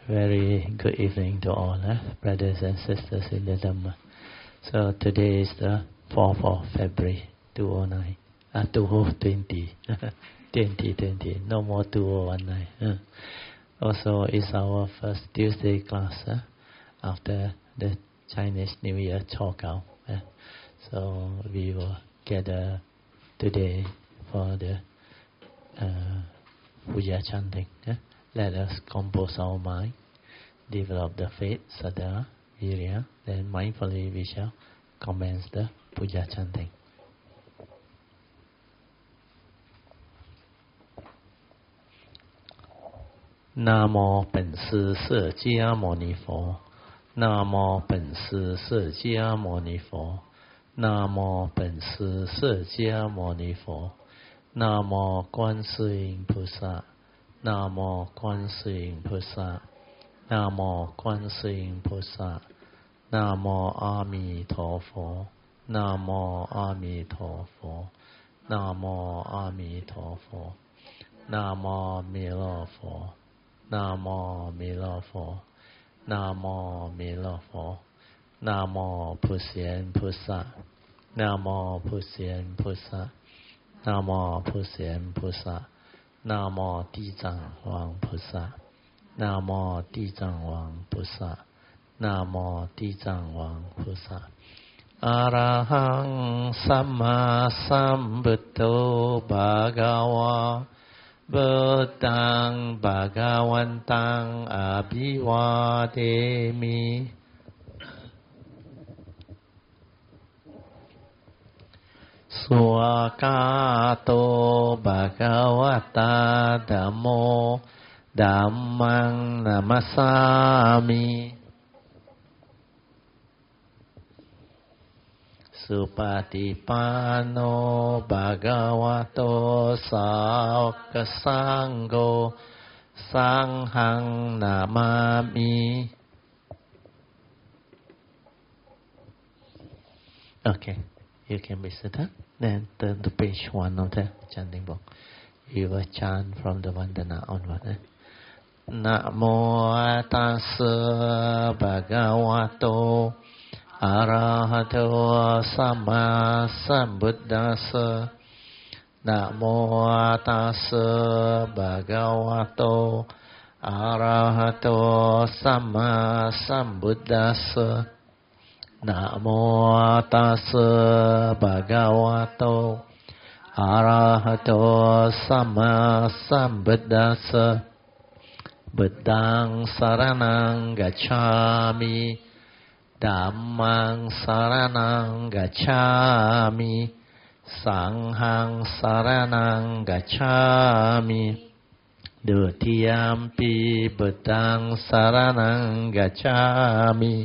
Very good evening to all, brothers and sisters in the Dhamma. So today is the 4th of February, 2020. 2020, no more 2019. Also, it's our first Tuesday class after the Chinese New Year Chokao. So we will gather today for the Puja chanting. Let us compose our mind, develop the faith, Saddha, Virya, then mindfully we shall commence the Puja chanting. 南无本师释迦牟尼佛，南无本师释迦牟尼佛，南无本师释迦牟尼佛，南无观世音菩萨，南无观世音菩萨，南无观世音菩萨，南无阿弥陀佛，南无阿弥陀佛，南无阿弥陀佛，南无弥勒佛。南无弥勒佛，南无弥勒佛，南无普贤菩萨，南无普贤菩萨，南无普贤菩萨，南无地藏王菩萨，南无地藏王菩萨，南无地藏王菩萨。อะระหังสัมมาสัมพุทโธภะคะวะพุทธังภะคะวันตังอะภิวาเทมิสุขโตภะคะวะตาธัมโมธัมมังนะมัสสามิสุปฏิปันโนภะคะวะโตสาวกสังโฆสังฆังนะมามิ Okay, you can be seated. Then turn to page 1 of the chanting book. You will chant from the Vandana onward. นะโมตัสสะภะคะวะโตอะระหะโตสัมมาสัมพุทธัสสะนะโมตัสสะภะคะวะโตอะระหะโตสัมมาสัมพุทธัสสะนะโมตัสสะภะคะวะโตอะระหะโตสัมมาสัมพุทธัสสะบุตตังสรณังกัจฉามิธัมมังสรณังกัจฉามิสังฆังสรณังกัจฉามิดุติยัมปิพุทธังสรณังกัจฉามิ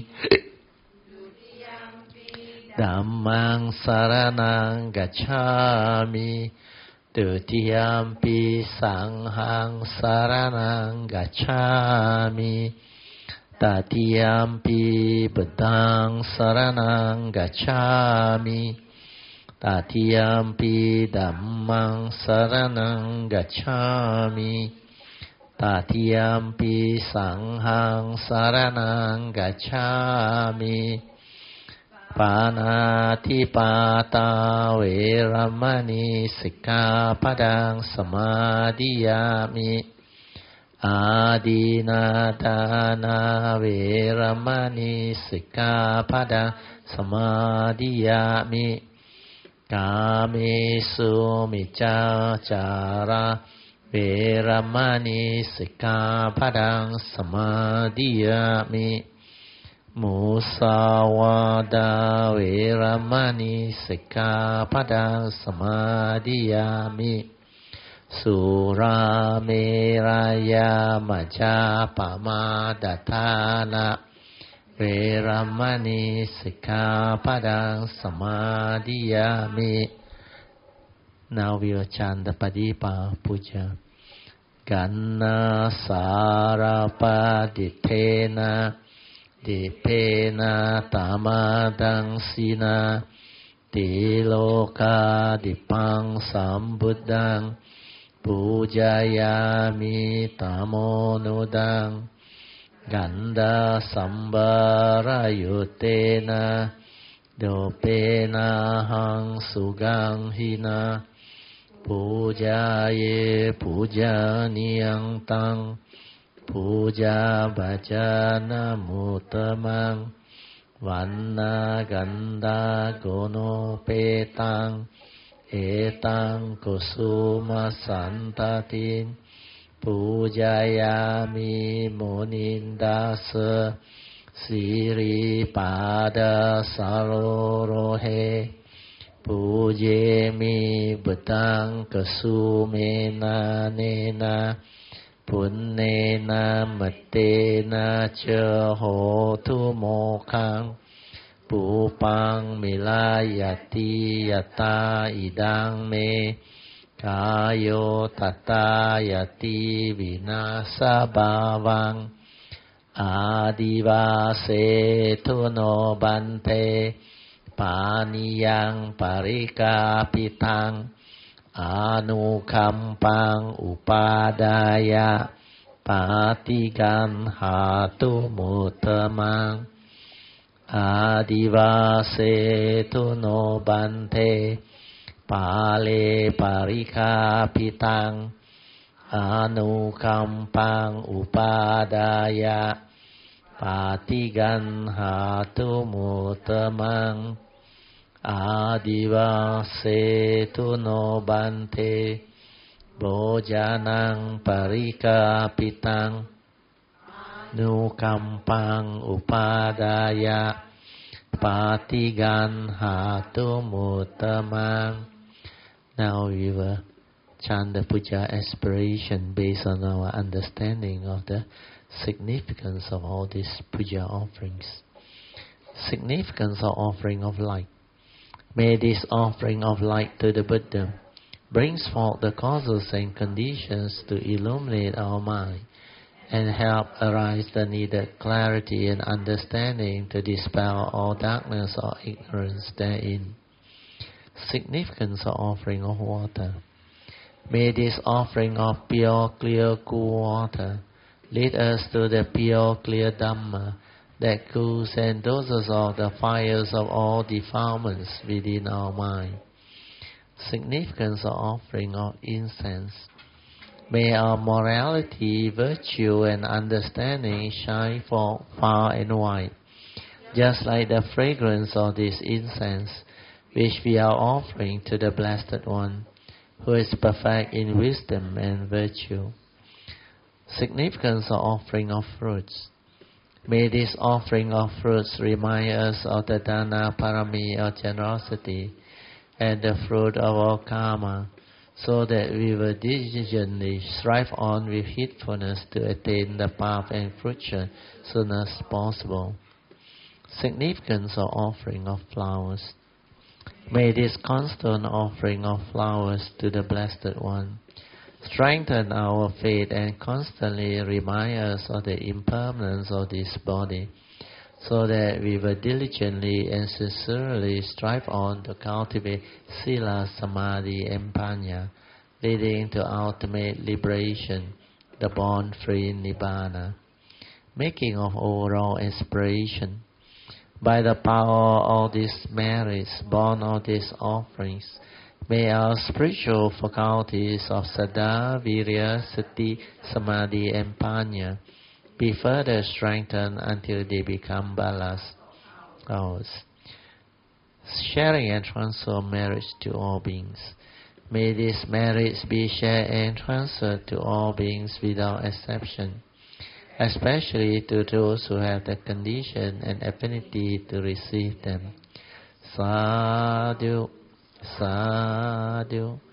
ธัมมังสรณังกัจฉามิดุติยัมปิสังฆังสรณังกัจฉามิตติยัมปิพุทธังสรณังกัจฉามิตติยัมปิธัมมังสรณังกัจฉามิตติยัมปิสังฆังสรณังกัจฉามิปานาติปาตาเวรมณีสิกขาปดังสมาธิยามิอาดีนาทานาเวรมณีสิกขาปดังสมาธิยามิกาเมสุมิจฉาจาระเวรมณีสิกขาปดังสมาธิยามิมุสาวาทาเวรมณีสิกขาปดังสมาธิยามิสุราเมรยามัจจาปมาดทานะเวรมณีสิกขาปดังสมาธิยามิ Now we will chant the Padipa Puja. Ganna Sarapadittena Dipena Tamadangsina Tiloka Dipang Sambuddhang Pujayami Tamonuddhang Ganda sambara yutena dopena hang sugang hina pujaye pujaniyang tang puja bhajana mutamang vanna ganda gono petang etang kusuma santatin pujayami munindasa siri pada sarorohe pujemi betang kesumena nena punnena matena cha hotu mokhang pupang milayati yata idang me kayo tatayati vinasa bhavang adivase tuno bante paniyang parikapitang anukampang upadaya patigan hatu mutamang adivase tuno bante pale parikapitang anukampang upadaya patigan hatu mutamang adivase tuno bante bojanang parikapitang nukampang upadaya patigan hatu mutamang. Now we will chant the puja aspiration based on our understanding of the significance of all these puja offerings. Significance of offering of light. May this offering of light to the Buddha brings forth the causes and conditions to illuminate our mind and help arise the needed clarity and understanding to dispel all darkness or ignorance therein. Significance of offering of water. May this offering of pure, clear, cool water lead us to the pure, clear Dhamma that cools and doses off the fires of all defilements within our mind. Significance of offering of incense. May our morality, virtue, and understanding shine forth far and wide, just like the fragrance of this incense, which we are offering to the Blessed One, who is perfect in wisdom and virtue. Significance of offering of fruits. May this offering of fruits remind us of the Dana Parami of generosity and the fruit of our karma, so that we will diligently strive on with heedfulness to attain the path and fruition soon as possible. Significance of offering of flowers. May this constant offering of flowers to the Blessed One strengthen our faith and constantly remind us of the impermanence of this body, so that we will diligently and sincerely strive on to cultivate Sila, Samadhi, and Panya, leading to ultimate liberation, the born-free Nibbana. Making of overall aspiration. By the power of all these merits born of these offerings, may our spiritual faculties of Saddha, Virya, Sati, Samadhi, and Panya be further strengthened until they become balas, ours. Sharing and transfer of merits to all beings. May these merits be shared and transferred to all beings without exception, especially to those who have the condition and affinity to receive them. Sadhu, sadhu,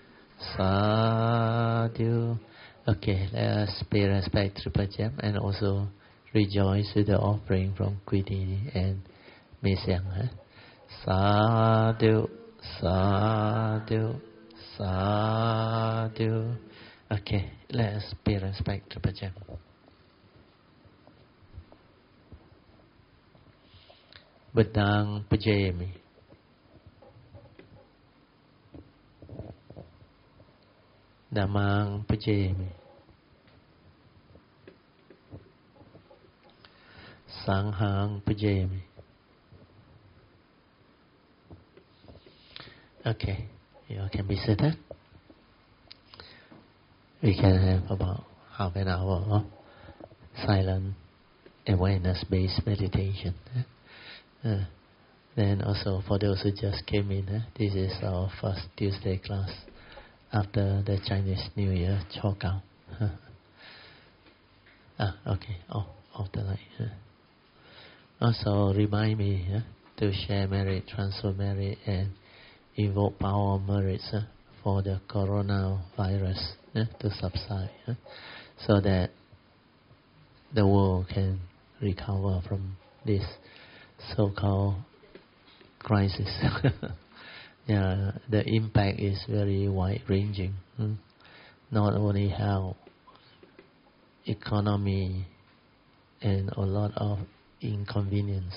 sadhu. Okay, let us pay respect to Pajem and also rejoice with the offering from Quidini and Mesyang. Sadhu, sadhu, sadhu. Okay, let us pay respect to Pajem. Buddhang Pujayami. Dhammang Pujayami. Sanghang Pujayami. Okay, you can be seated. We can have about half an hour of silent awareness-based meditation. Then also for those who just came in, this is our first Tuesday class after the Chinese New Year, Chokao. Okay, off the light. Also remind me to share merit, transfer merit, and invoke power of merits for the coronavirus to subside, so that the world can recover from this so-called crisis. Yeah, the impact is very wide-ranging. Not only health, economy, and a lot of inconvenience.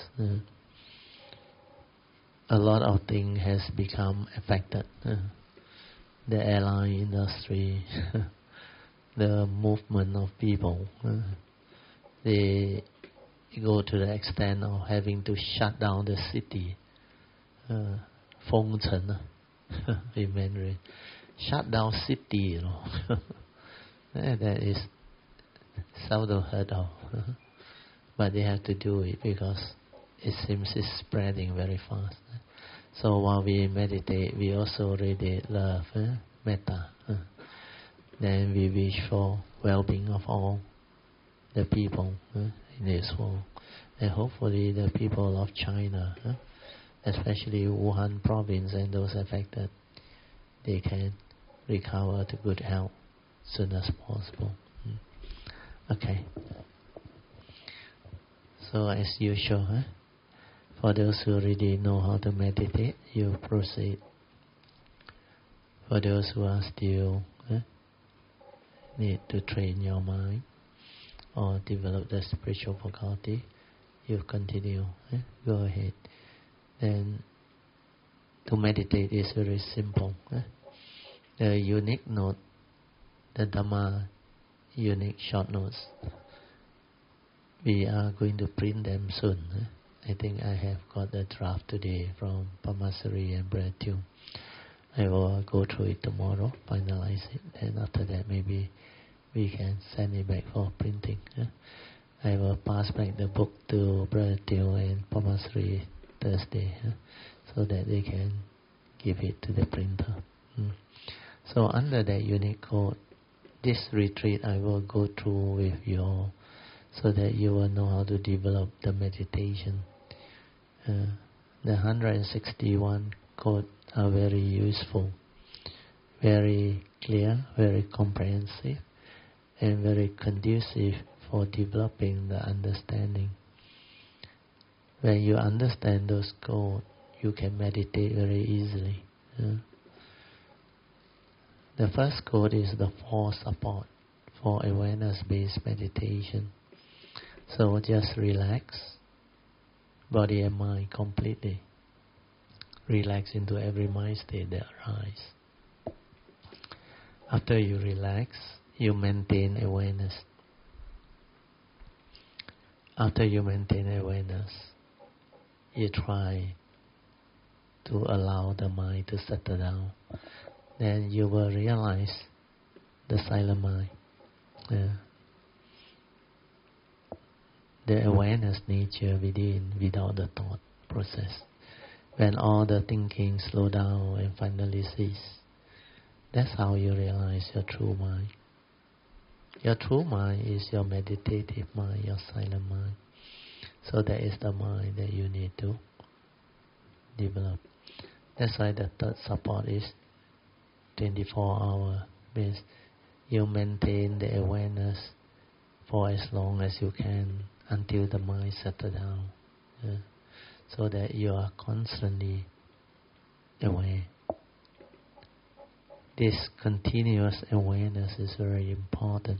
A lot of things has become affected. The airline industry, the movement of people. They go to the extent of having to shut down the city. Phong Chen, in Mandarin. Shut down city, That is seldom heard of. But they have to do it because it seems it's spreading very fast. So while we meditate, we also radiate love, metta. Then we wish for well-being of all the people in this world. And hopefully the people of China, especially Wuhan province and those affected, they can recover to good health soon as possible. Okay. So as usual, for those who already know how to meditate, you proceed. For those who are still need to train your mind or develop the spiritual faculty, you continue. Go ahead. Then to meditate is very simple. The unique note, the Dhamma unique short notes, we are going to print them soon. I think I have got the draft today from Pamasari and Brad too. I will go through it tomorrow, finalize it, and after that maybe we can send it back for printing. I will pass back the book to Brother Teo and Pamasari Thursday, so that they can give it to the printer. So under that unique code, this retreat I will go through with you all, so that you will know how to develop the meditation. The 161 codes are very useful, very clear, very comprehensive, and very conducive for developing the understanding. When you understand those codes, you can meditate very easily. The first code is the 4 support for awareness-based meditation. So just relax, body and mind completely. Relax into every mind state that arises. After you relax, you maintain awareness. After you maintain awareness, you try to allow the mind to settle down. Then you will realize the silent mind. The awareness nature within, without the thought process. When all the thinking slow down and finally cease, that's how you realize your true mind. Your true mind is your meditative mind, your silent mind. So that is the mind that you need to develop. That's why the third support is 24 hours. Means you maintain the awareness for as long as you can until the mind settles down. So that you are constantly aware. This continuous awareness is very important.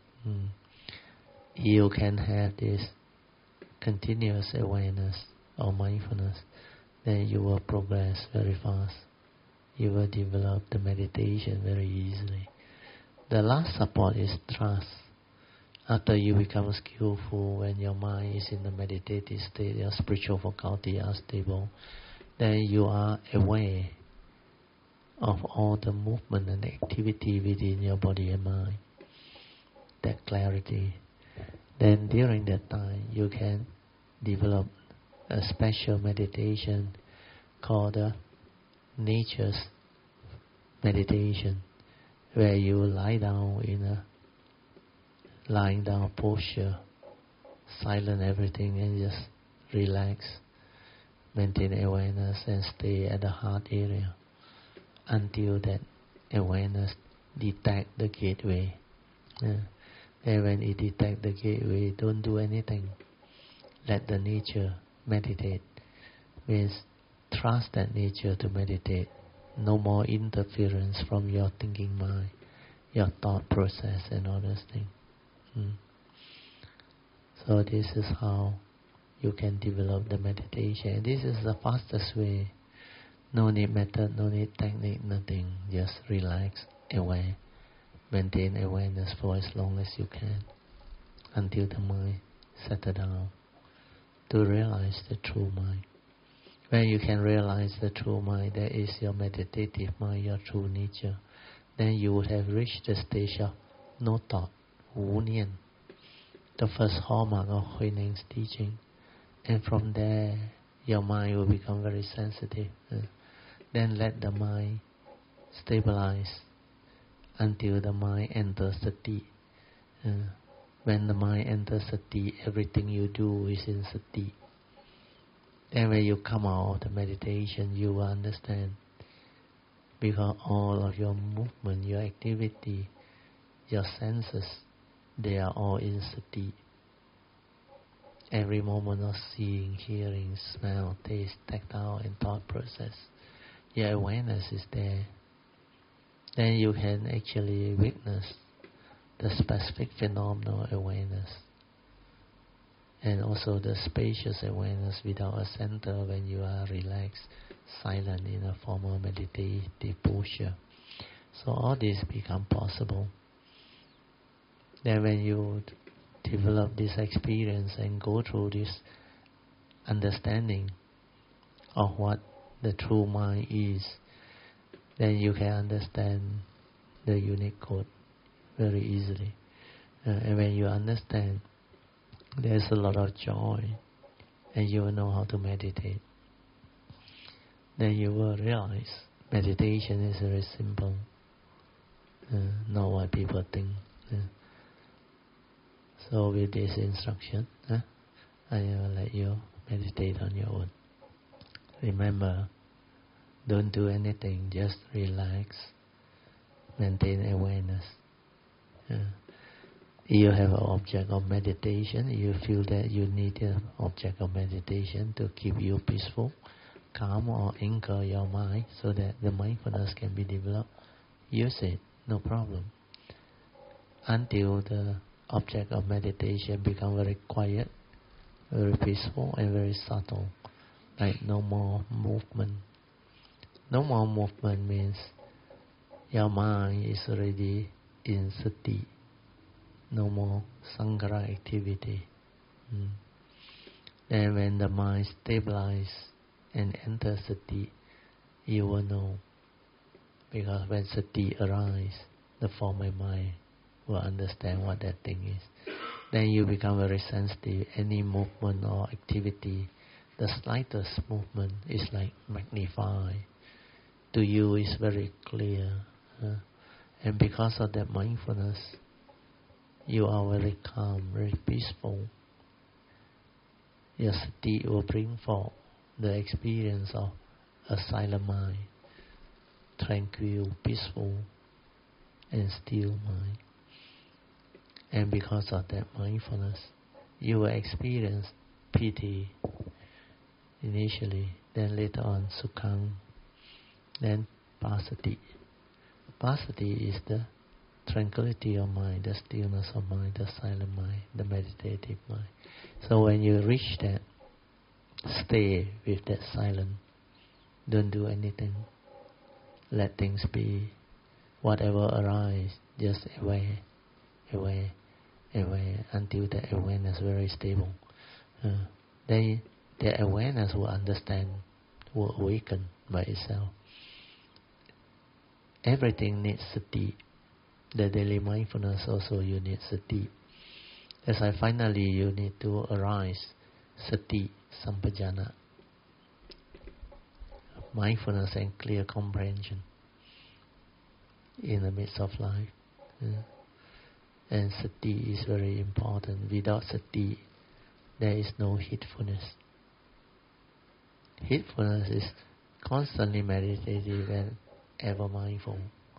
You can have this continuous awareness or mindfulness, then you will progress very fast. You will develop the meditation very easily. The last support is trust. After you become skillful, when your mind is in the meditative state, your spiritual faculty are stable, then you are aware of all the movement and activity within your body and mind. That clarity. Then during that time, you can develop a special meditation called the nature's meditation, where you lie down in a lying down posture, silent everything and just relax, maintain awareness and stay at the heart area until that awareness detect the gateway. And when it detect the gateway, don't do anything. Let the nature meditate. Means trust that nature to meditate. No more interference from your thinking mind, your thought process and all those things. So this is how you can develop the meditation. This is the fastest way. No need method, no need technique, nothing. Just relax, aware. Maintain awareness for as long as you can until the mind settles down to realize the true mind. When you can realize the true mind, that is your meditative mind, your true nature, then you would have reached the stage of no thought, Wu Nian, the first hallmark of Huineng's teaching. And from there, your mind will become very sensitive. Then let the mind stabilize until the mind enters sati. When the mind enters sati, everything you do is in sati. Then when you come out of the meditation, you will understand, because all of your movement, your activity, your senses, they are all in sati. Every moment of seeing, hearing, smell, taste, tactile and thought process, your awareness is there. Then you can actually witness the specific phenomenal awareness and also the spacious awareness without a center when you are relaxed, silent in a formal meditative posture. So all this become possible. Then when you develop this experience and go through this understanding of what the true mind is, then you can understand the unique code very easily. And when you understand, there's a lot of joy, and you will know how to meditate. Then you will realize meditation is very simple, not what people think. So with this instruction, I will let you meditate on your own. Remember, don't do anything, just relax, maintain awareness. You have an object of meditation, you feel that you need an object of meditation to keep you peaceful, calm, or anchor your mind so that the mindfulness can be developed. Use it, no problem. Until the object of meditation become very quiet, very peaceful and very subtle, like no more movement. No more movement means your mind is already in sati. No more sankhara activity. Then when the mind stabilizes and enters sati, you will know. Because when sati arises, the former mind will understand what that thing is. Then you become very sensitive. Any movement or activity, the slightest movement is like magnified. To you is very clear. And because of that mindfulness, you are very calm, very peaceful. Your sati will bring forth the experience of a silent mind, tranquil, peaceful, and still mind. And because of that mindfulness, you will experience piti initially, then later on sukhang, then passaddhi. Passaddhi is the tranquility of mind, the stillness of mind, the silent mind, the meditative mind. So when you reach that, stay with that silence. Don't do anything. Let things be. Whatever arises, just aware, aware until the awareness very stable. Their awareness will understand, will awaken by itself. Everything needs sati. The daily mindfulness also you need sati. That's why finally you need to arise sati sampajana. Mindfulness and clear comprehension in the midst of life. And sati is very important. Without sati, there is no heedfulness. Heedfulness is constantly meditative and ever mindful.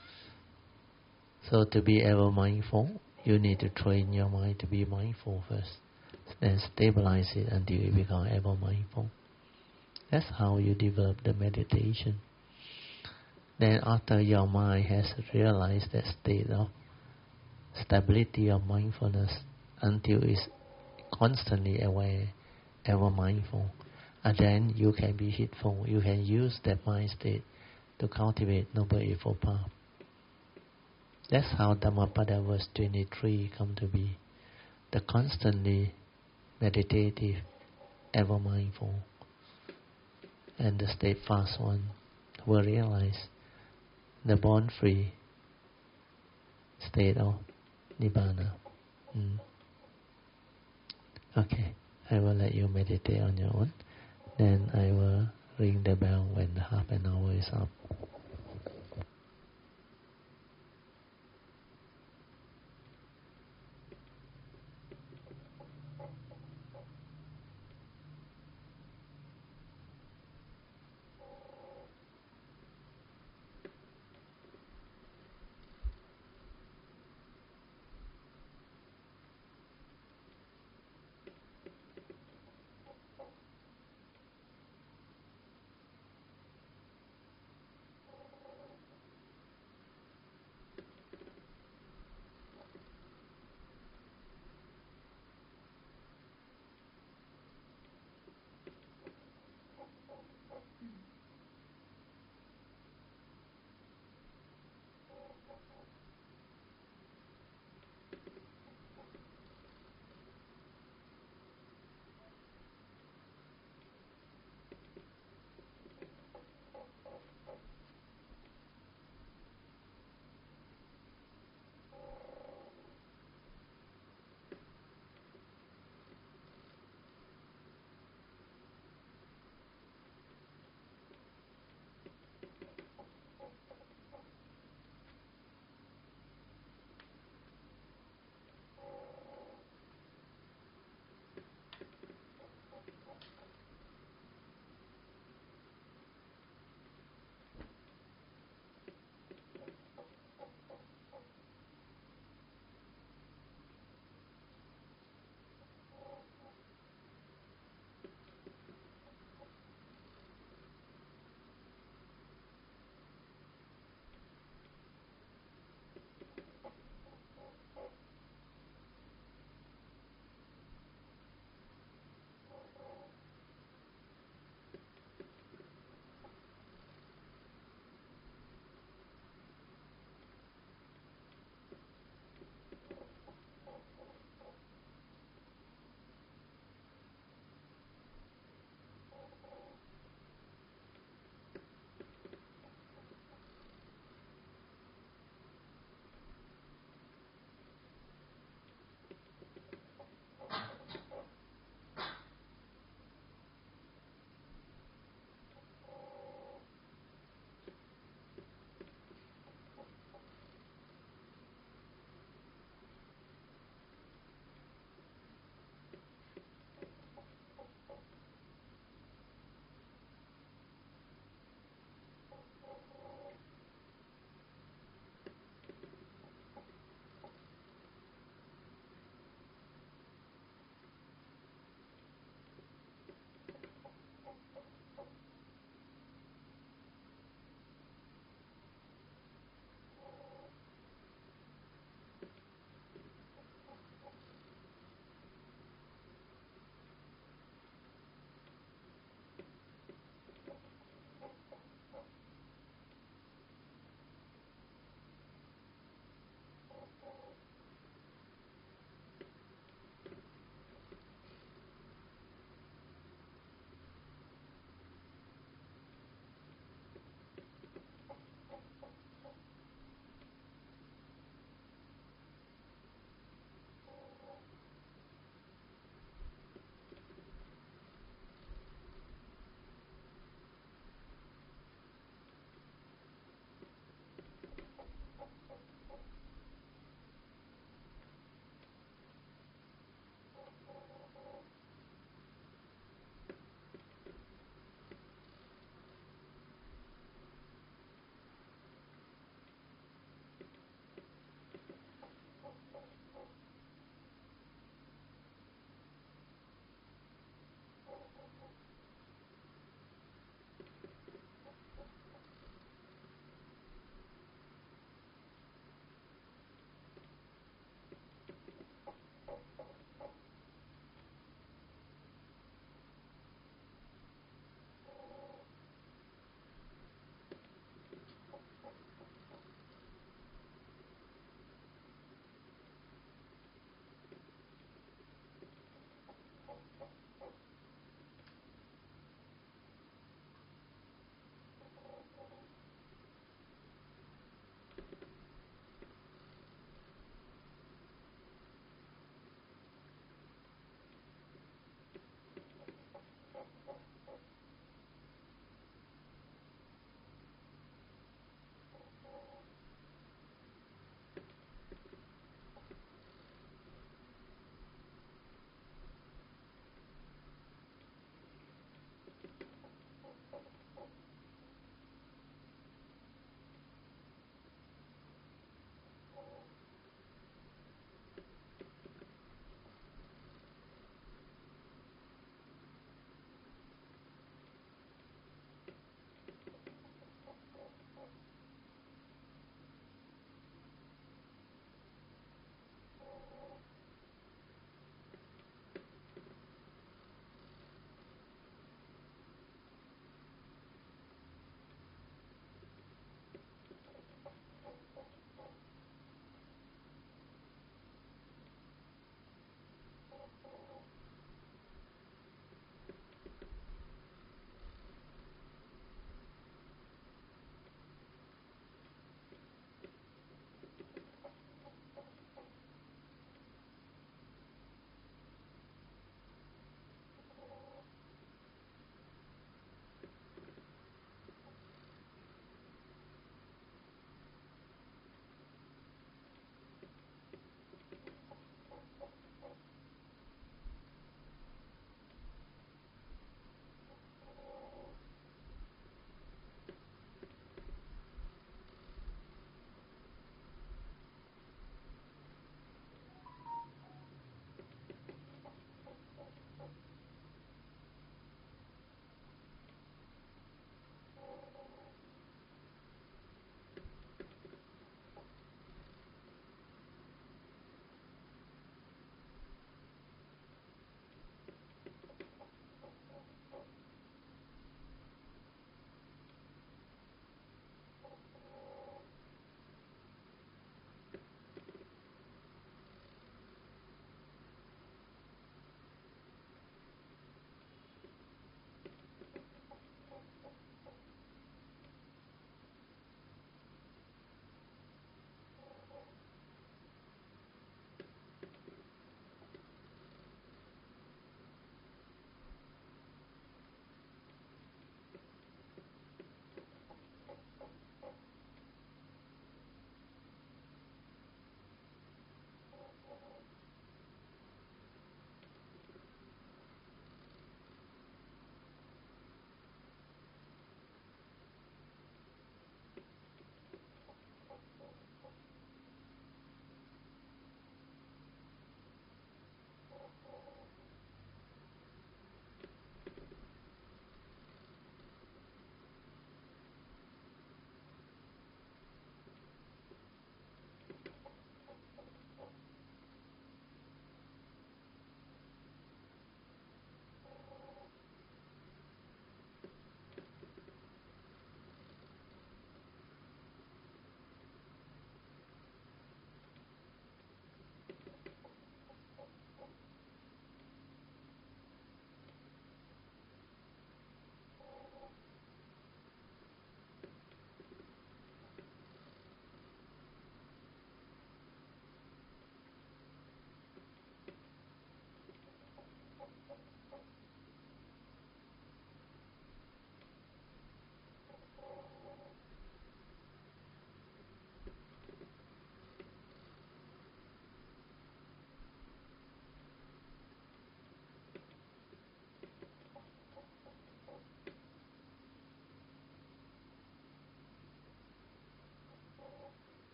So to be ever mindful, you need to train your mind to be mindful first. Then stabilize it until you become ever mindful. That's how you develop the meditation. Then after your mind has realized that state of stability of mindfulness until it's constantly aware, ever mindful, and then you can be heedful. You can use that mind state to cultivate Noble Eightfold Path. That's how Dhammapada verse 23 come to be. The constantly meditative, ever mindful, and the steadfast one will realize the born-free state of Nibbana. Okay, I will let you meditate on your own. Then I will ring the bell when the half an hour is up.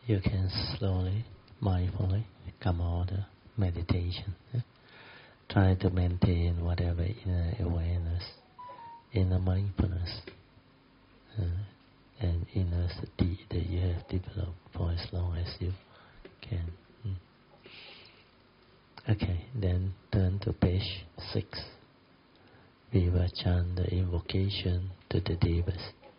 you can slowly, mindfully come out of meditation. Try to maintain whatever inner awareness, inner mindfulness, and inner sati that you have developed for as long as you can. Okay, then turn to page 6. We will chant the invocation to the devas.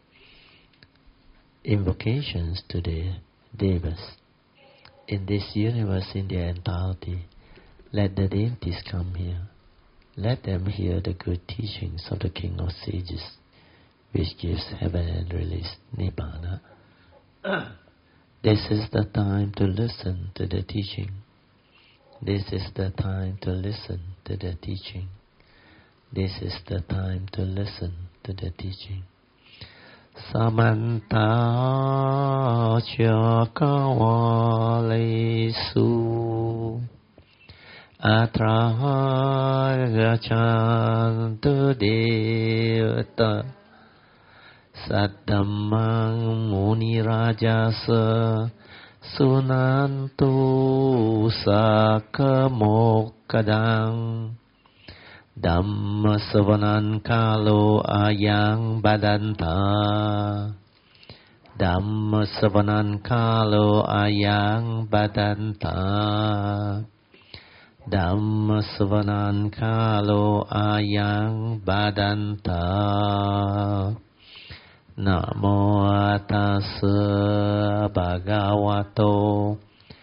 Invocations to the devas. In this universe, in their entirety, let the deities come here. Let them hear the good teachings of the King of Sages, which gives heaven and release Nibbana. This is the time to listen to the teaching. This is the time to listen to the teaching. This is the time to listen to the teaching. Samanta Chakawalesu Atra Gachantu Devata Saddhammang Muni Rajasa Sunantu Sakamokadang Dhamma Savanan Kalo Ayang Badanta Dhamma Savanan Kalo Ayang Badanta Dhamma Savanan Kalo Ayang Badanta Namo Tassa Bhagavato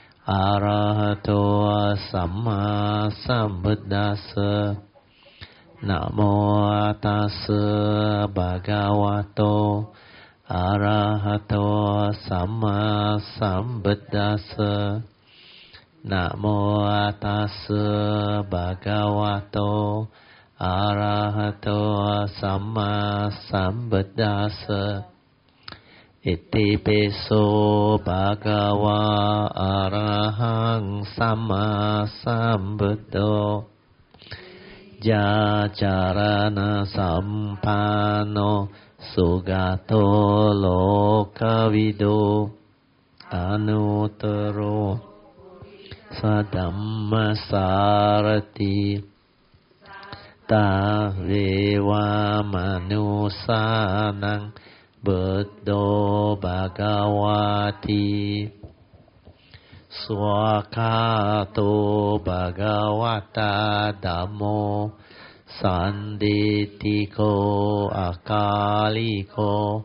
Arahato Samma Sambuddhassa Namo Tassa Bhagavato Arahato Samma Sambuddhassa Namo Tassa Bhagavato Arahato Samma Sambuddhassa Iti Piso Bhagava Arahang Samma Sambuddho Jajarana Sampano Sugato Lokavido Anuttaro Sadhamma Sarati Ta Veva Manusanang Buddho Bhagavati Swakato Bhagavata Dhammo Sanditiko Akaliko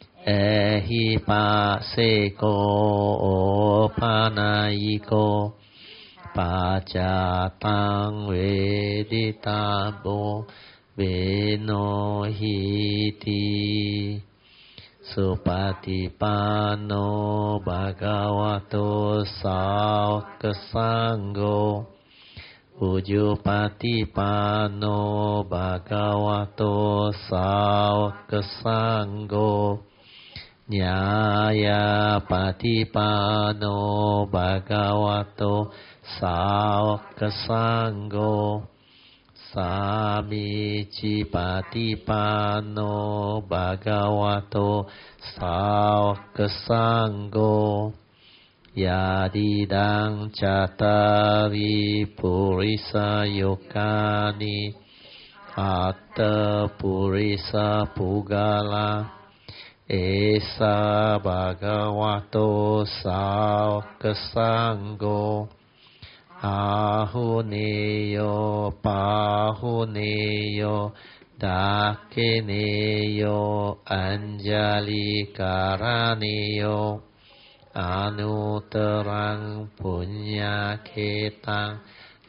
Ehipaseko Opanayiko Pacatang Veditabo Venohiti Supatipano Bhagavato Saukasangho Ujupatipano Bhagavato Saukasangho Nyaya Patipano Bhagavato Saukasangho Samici Patipano Bhagavato Saukasangho Yadidang Cattari Purisa Yokani Atta Purisa Pugala Esa Bhagavato Saukasangho Ahuneyo Pahuneyo Dakineyo Anjali Karaneyo Anutarang Punyaketang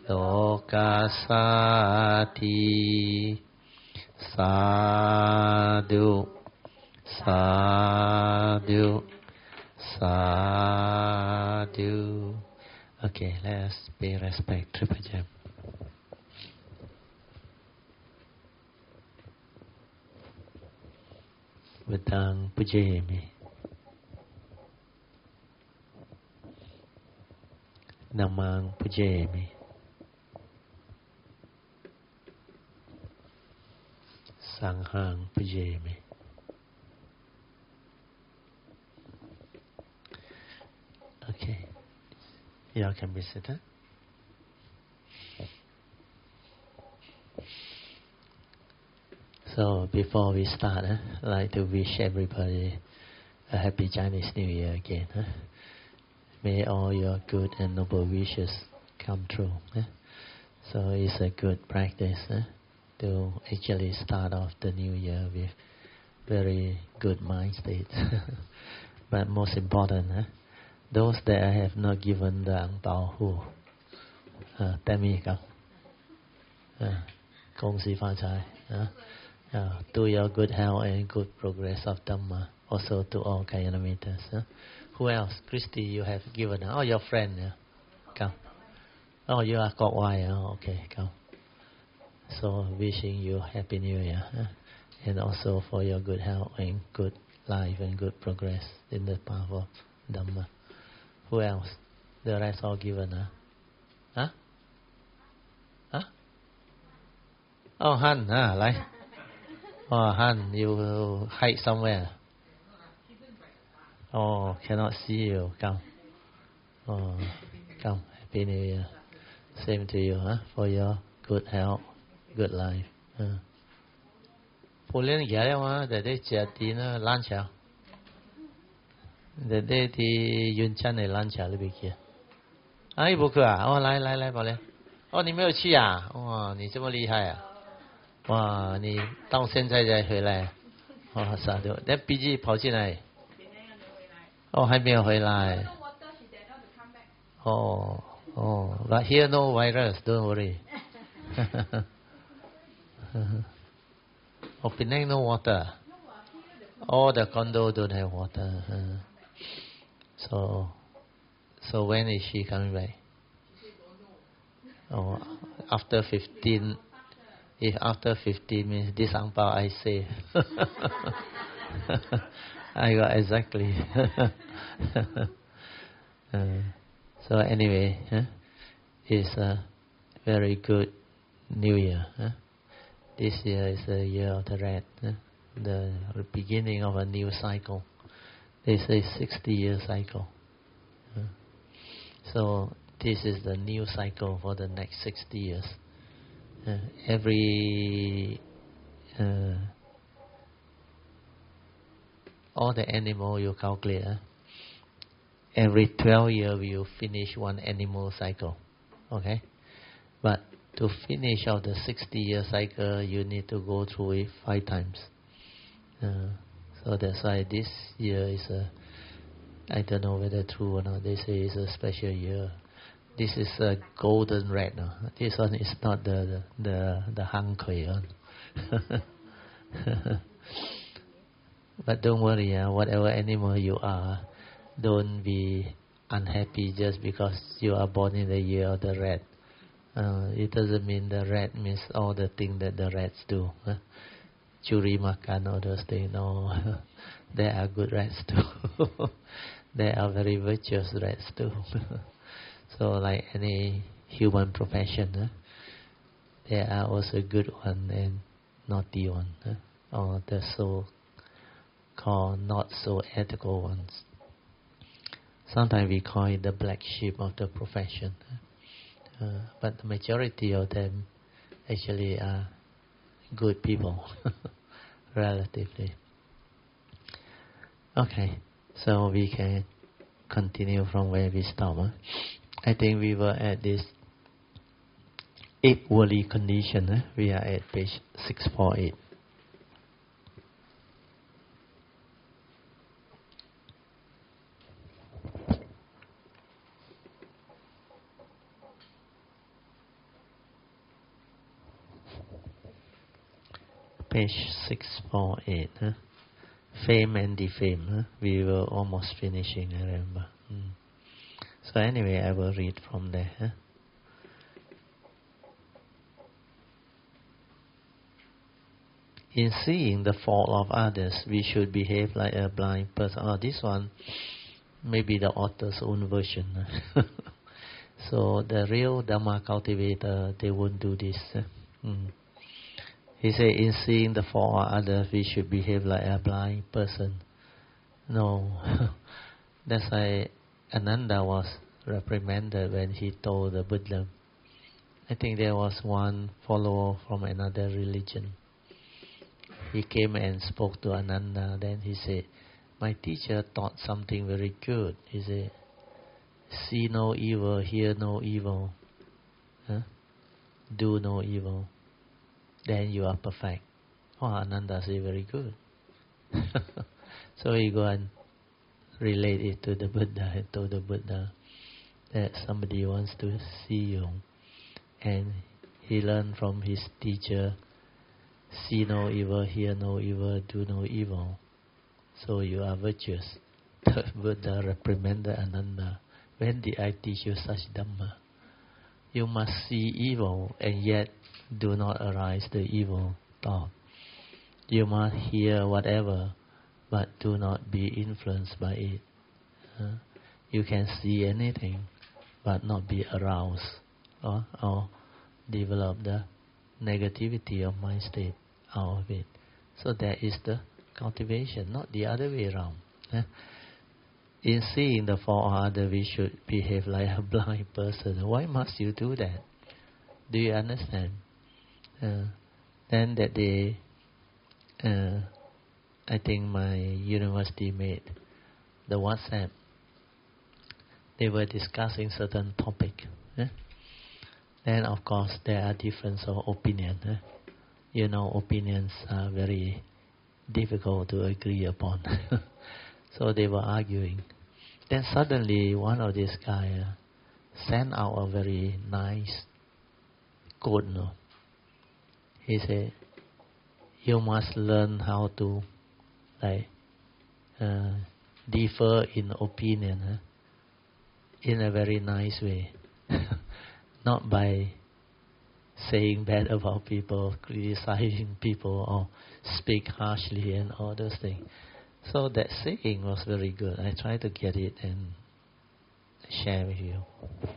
Lokasati Sadhu Sadhu Sadhu. Okay, let's pay respect to Pajam. Vedang Pujemi. Namang Pujemi. Sanghang Pujemi. You can be seated. So before we start, I'd like to wish everybody a happy Chinese New Year again. May all your good and noble wishes come true. So it's a good practice to actually start off the new year with very good mind state. But most important, those that I have not given the ang bao who, tell me, come. 恭喜发财. To your good health and good progress of Dhamma. Also to all Kalyanamittas. Who else? Christy, you have given. Oh, your friend. Come. Oh, you are Kok Wai. Okay, come. So wishing you Happy New Year. And also for your good health and good life and good progress in the path of Dhamma. Who else? The rest all given. Huh? Oh, Han. Like. Oh, Han, you hide somewhere. Oh, cannot see you. Come. Oh, come. Happy New Year. Same to you, for your good health, good life. Phụ liên ghé đâu mà, để đây chợ tí nó lan chào. Để đây thì Yun Chan này lan chào里边去。不去啊？哦，来，宝莲。哦，你没有去啊？哇，你这么厉害啊！哇，你到现在才回来。哇，傻的，那毕竟跑进来。哦，还没有回来。哦。But here no virus, don't worry. Penang no water. All the condo don't have water. So when is she coming back? Oh, after 15. If after 15 means this ang pao I say. I got exactly. So anyway, it's a very good New Year. This year is the year of the rat, the beginning of a new cycle. They say 60-year cycle. So this is the new cycle for the next 60 years. Every all the animal you calculate, every 12 years you finish one animal cycle. Okay? But to finish out the 60-year cycle, you need to go through it 5 times. So that's why this year is I don't know whether true or not. They say it's a special year. This is a golden rat now. This one is not the hang kui one. But don't worry, whatever animal you are, don't be unhappy just because you are born in the year of the rat. It doesn't mean the rat means all the things that the rats do. Curi makan, all those things. No, there are good rats too. There are very virtuous rats too. So like any human profession, there are also good one and naughty one, or the so-called not so ethical ones. Sometimes we call it the black sheep of the profession. But the majority of them actually are good people, relatively. Okay, so we can continue from where we stopped. I think we were at this 8 worldly condition. We are at page 648. Page 648. Fame and defame. We were almost finishing, I remember. So anyway, I will read from there. In seeing the fault of others, we should behave like a blind person. Oh, this one may be the author's own version. So the real Dhamma cultivator, they won't do this. He said, in seeing the fault of others, we should behave like a blind person. No. That's why Ananda was reprimanded when he told the Buddha. I think there was one follower from another religion. He came and spoke to Ananda. Then he said, my teacher taught something very good. He said, see no evil, hear no evil, do no evil. Then you are perfect. Oh, Ananda said, very good. So he go and relate it to the Buddha and told the Buddha that somebody wants to see you. And he learned from his teacher, see no evil, hear no evil, do no evil. So you are virtuous. The Buddha reprimanded Ananda. When did I teach you such Dhamma? You must see evil and yet do not arise the evil thought. You must hear whatever, but do not be influenced by it. You can see anything, but not be aroused or develop the negativity of mind state out of it. So that is the cultivation, not the other way around. In seeing the fault of others, we should behave like a blind person. Why must you do that? Do you understand? Then that day, I think my university made the WhatsApp. They were discussing certain topic. Then of course there are difference of opinion. You know, opinions are very difficult to agree upon. So they were arguing. Then suddenly one of these guys sent out a very nice quote. He said, you must learn how to differ in opinion in a very nice way. Not by saying bad about people, criticizing people, or speak harshly and all those things. So that saying was very good. I try to get it and share with you.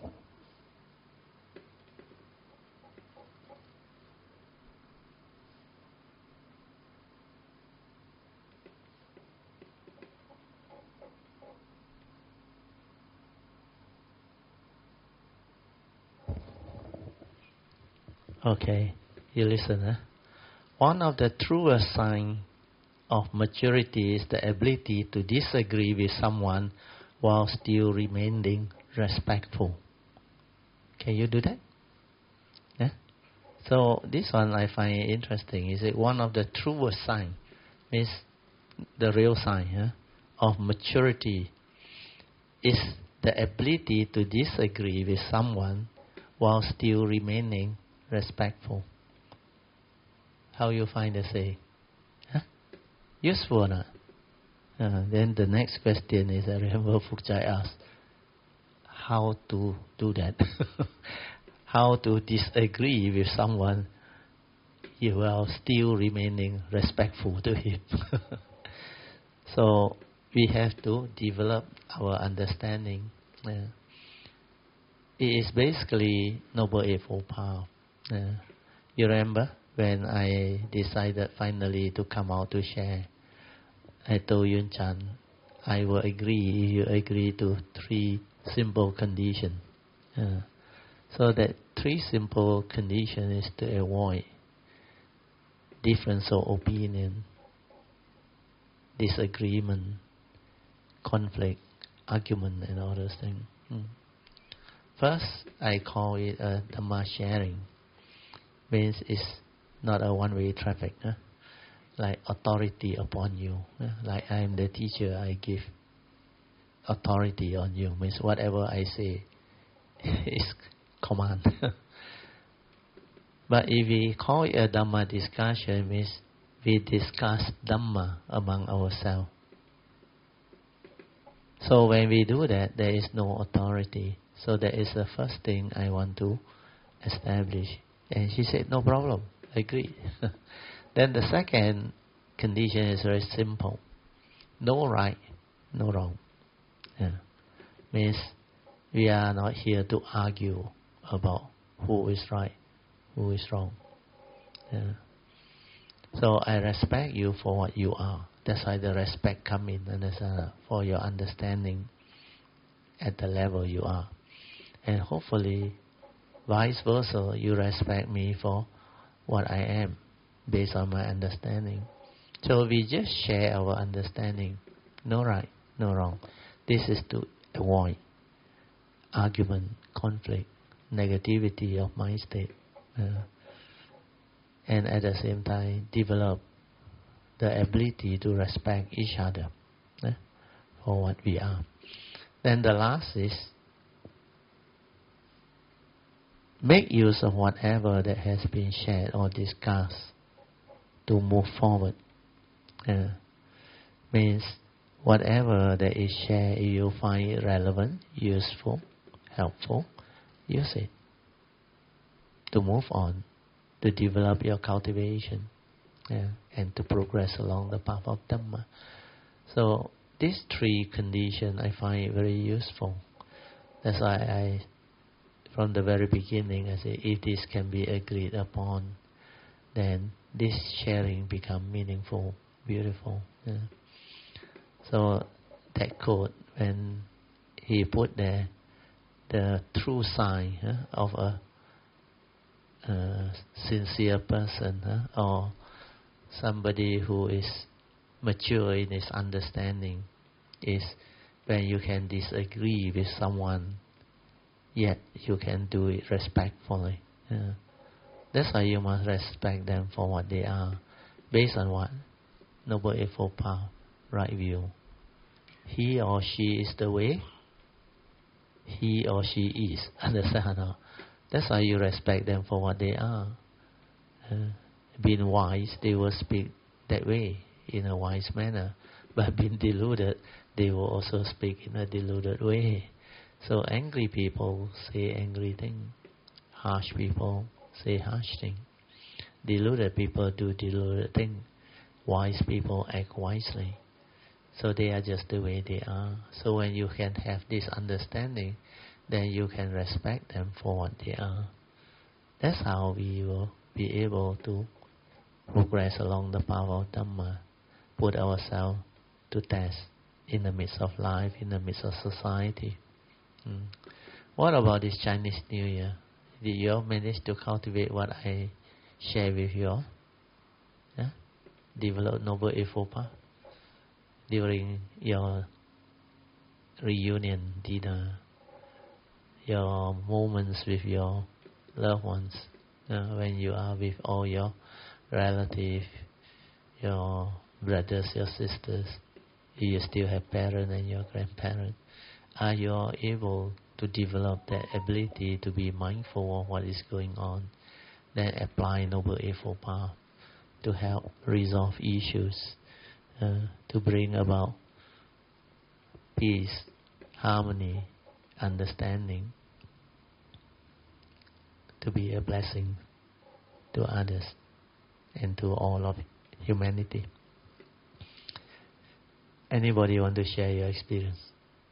Okay, you listen. One of the truest signs of maturity is the ability to disagree with someone while still remaining respectful. Can you do that? Yeah? So this one I find interesting. Is it one of the truest signs? Means the real sign of maturity is the ability to disagree with someone while still remaining respectful. How you find the saying? Useful or not? Then the next question is, I remember Fukchai asked, how to do that? How to disagree with someone while still remaining respectful to him? So we have to develop our understanding. It is basically Noble Eightfold Path. You remember when I decided finally to come out to share, I told Yun Chan, I will agree if you agree to 3 simple conditions. So that 3 simple conditions is to avoid difference of opinion, disagreement, conflict, argument, and all those things. First, I call it a Dhamma sharing. Means it's not a one-way traffic. Like authority upon you. Like I am the teacher, I give authority on you. Means whatever I say is command. But if we call it a Dhamma discussion, means we discuss Dhamma among ourselves. So when we do that, there is no authority. So that is the first thing I want to establish. And she said, no problem, agree. Then the second condition is very simple. No right, no wrong. Means we are not here to argue about who is right, who is wrong. So I respect you for what you are. That's why the respect comes in, and that's for your understanding at the level you are. And hopefully, vice versa, you respect me for what I am, based on my understanding. So we just share our understanding. No right, no wrong. This is to avoid argument, conflict, negativity of mind state. And at the same time, develop the ability to respect each other for what we are. Then the last is make use of whatever that has been shared or discussed to move forward. Means whatever that is shared, if you find it relevant, useful, helpful, use it to move on, to develop your cultivation, and to progress along the path of Dhamma. So these three conditions I find it very useful. That's why I, from the very beginning, I say if this can be agreed upon, then this sharing become meaningful, beautiful. So that quote, when he put there, the true sign of a sincere person or somebody who is mature in his understanding is when you can disagree with someone, yet you can do it respectfully. That's why you must respect them for what they are, based on what? Noble Eightfold Path, right view. He or she is the way. He or she is. Understand? No? That's why you respect them for what they are. Being wise, they will speak that way, in a wise manner. But being deluded, they will also speak in a deluded way. So angry people say angry things. Harsh people say harsh things. Deluded people do deluded things. Wise people act wisely. So they are just the way they are. So when you can have this understanding, then you can respect them for what they are. That's how we will be able to progress along the path of Dhamma, put ourselves to test in the midst of life, in the midst of society. What about this Chinese New Year? Did you all manage to cultivate what I share with you all? Develop Noble Eightfold Path during your reunion dinner, your moments with your loved ones, when you are with all your relatives, your brothers, your sisters, you still have parents and your grandparents. Are you all able to develop that ability to be mindful of what is going on, then apply Noble Eightfold Path to help resolve issues, to bring about peace, harmony, understanding, to be a blessing to others and to all of humanity. Anybody want to share your experience?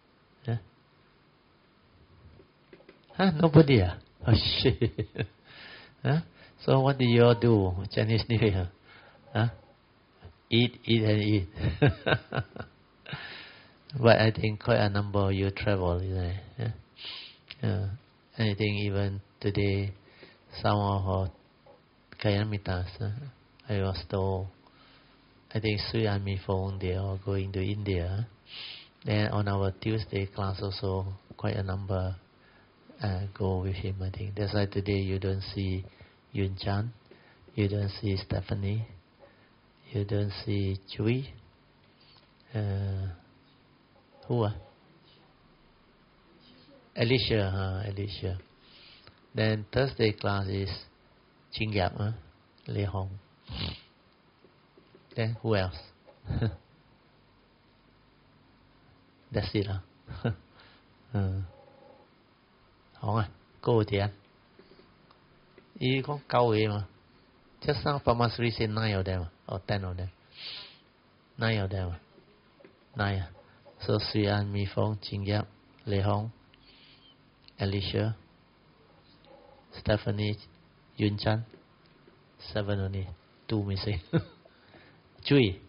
Nobody? Oh shit. So what do you all do Chinese New Year? Eat and eat. But I think quite a number of you travel, isn't it? I think even today, some of our Kayamitas, I was told, I think Sri and Mi Fong, they are going to India. Then on our Tuesday class also, quite a number go with him, I think. That's why today you don't see Yun Chan, you don't see Stephanie, you don't see Chui. Who are? Alicia. Then Thursday class is Ching Yap, Lê Hong. Then who else? That's it. Hong cô thì anh. Ý có câu gì mà. Just now Pamasri said 9 of them or 10 of them. 9 of them. 9. So Sri An, Mi Phong, Ching Yap, Lê Hong, Alicia, Stephanie, Yun Chan. 7 only. 2 missing. Chui.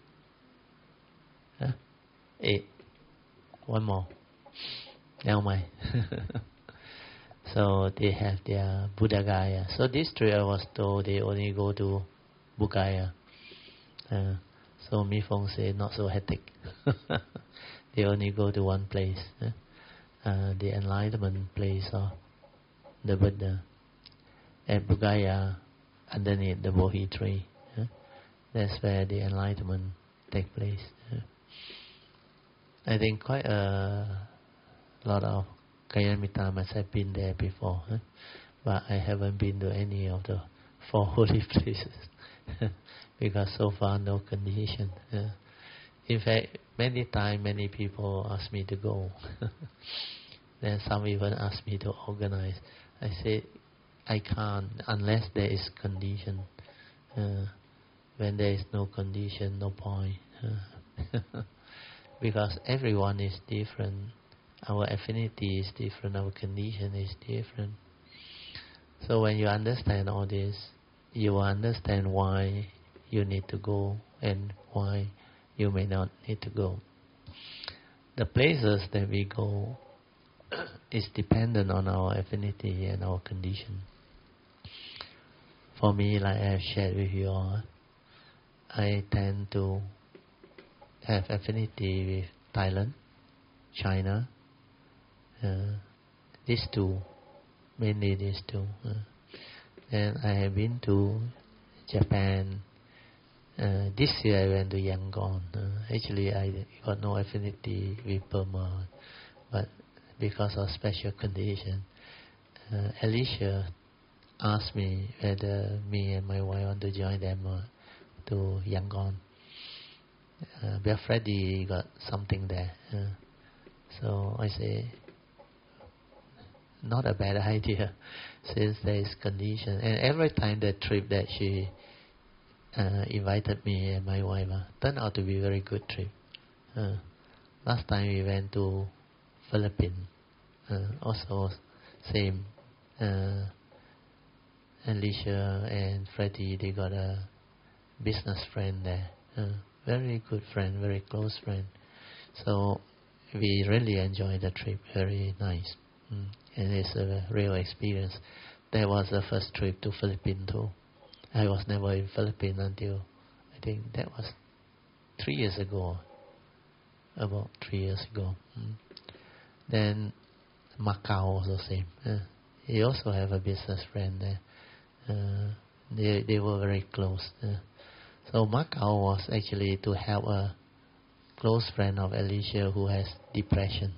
8. One more. Now my. So they have their Buddha Gaya. So this trip I was told they only go to Bugaya. So Mi Fong said not so hectic. They only go to one place, the enlightenment place of the Buddha at Bugaya, underneath the Bodhi tree. That's where the enlightenment take place. I think quite a lot of Kalyana must have been there before, but I haven't been to any of the 4 holy places because so far no condition. In fact, many times many people ask me to go. Then some even ask me to organize. I say I can't unless there is condition. When there is no condition, no point. Because everyone is different. Our affinity is different. Our condition is different. So when you understand all this, you will understand why you need to go and why you may not need to go. The places that we go is dependent on our affinity and our condition. For me, like I have shared with you all, I tend to have affinity with Thailand, China, these two, mainly these two. And I have been to Japan. This year I went to Yangon. Actually, I got no affinity with Burma, but because of special condition, Alicia asked me whether me and my wife want to join them to Yangon. But Freddie got something there. So I say, not a bad idea, since there is condition. And every time the trip that she invited me and my wife turned out to be a very good trip. Last time we went to Philippines, also same. Alicia and Freddie, they got a business friend there. Very good friend, very close friend. So we really enjoyed the trip, very nice. And it's a real experience. That was the first trip to Philippines too. I was never in Philippines until, I think that was 3 years ago. About 3 years ago. Then Macau also same. He also have a business friend there. They were very close. So Macau was actually to help a close friend of Alicia who has depression.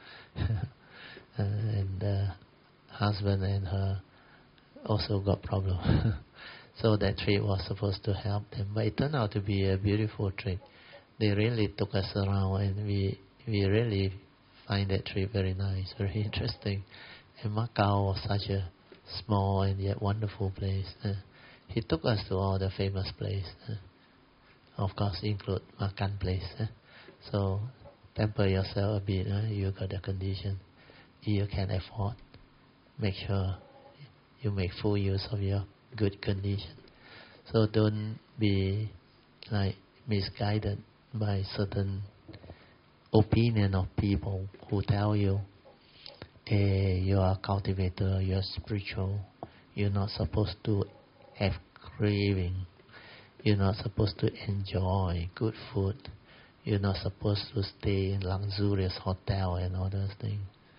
And the husband and her also got problem. So that trip was supposed to help them, but it turned out to be a beautiful trip. They really took us around, and we really find that trip very nice, very interesting. And Macau was such a small and yet wonderful place. He took us to all the famous places. Of course, include Makan place. So pamper yourself a bit. You got the condition. You can afford. Make sure you make full use of your good condition. So don't be like misguided by certain opinion of people who tell you, hey, you are a cultivator, you are spiritual, you're not supposed to have craving, you're not supposed to enjoy good food, you're not supposed to stay in luxurious hotel and all those things.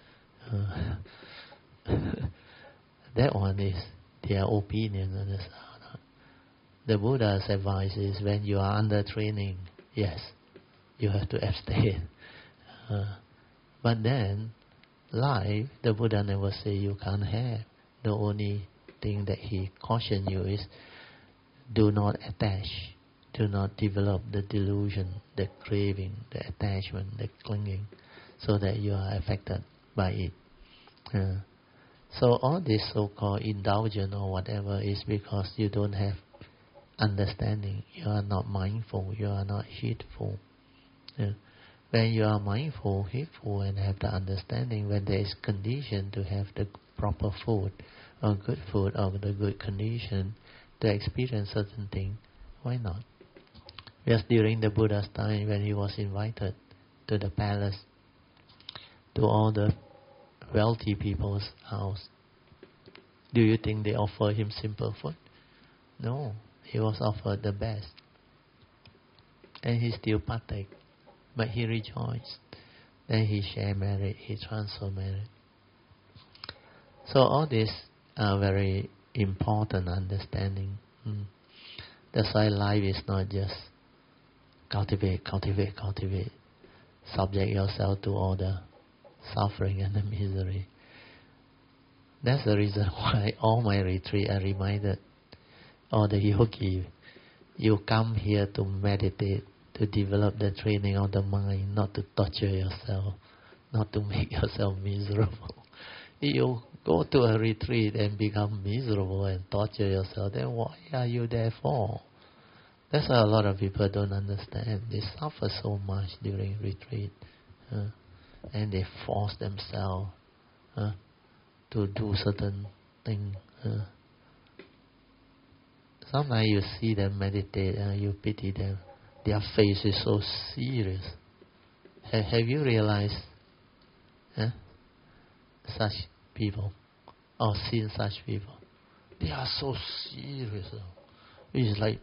That one is their opinion. The Buddha's advice is when you are under training, yes, you have to abstain. But then, life, the Buddha never say you can't have. The only thing that he cautioned you is do not attach, do not develop the delusion, the craving, the attachment, the clinging, so that you are affected by it. So all this so-called indulgence or whatever is because you don't have understanding. You are not mindful. You are not heedful. When you are mindful, heedful, and have the understanding, when there is condition to have the proper food or the good condition to experience certain thing, why not? Just during the Buddha's time, when he was invited to the palace, to all the wealthy people's house, Do you think they offer him simple food? No, he was offered the best. And he still partake. But he rejoiced. Then he shared merit, he transferred merit. So all these are very important understanding. That's why life is not just cultivate. Subject yourself to all the suffering and the misery. That's the reason why all my retreat are reminded, all the yogi, you come here to meditate, to develop the training of the mind, not to torture yourself, not to make yourself miserable. If you go to a retreat and become miserable and torture yourself, then why are you there for? That's why a lot of people don't understand. They suffer so much during retreat. And they force themselves to do certain things. Sometimes you see them meditate and you pity them. Their face is so serious. Have you realized such people or seen such people? They are so serious. It's like,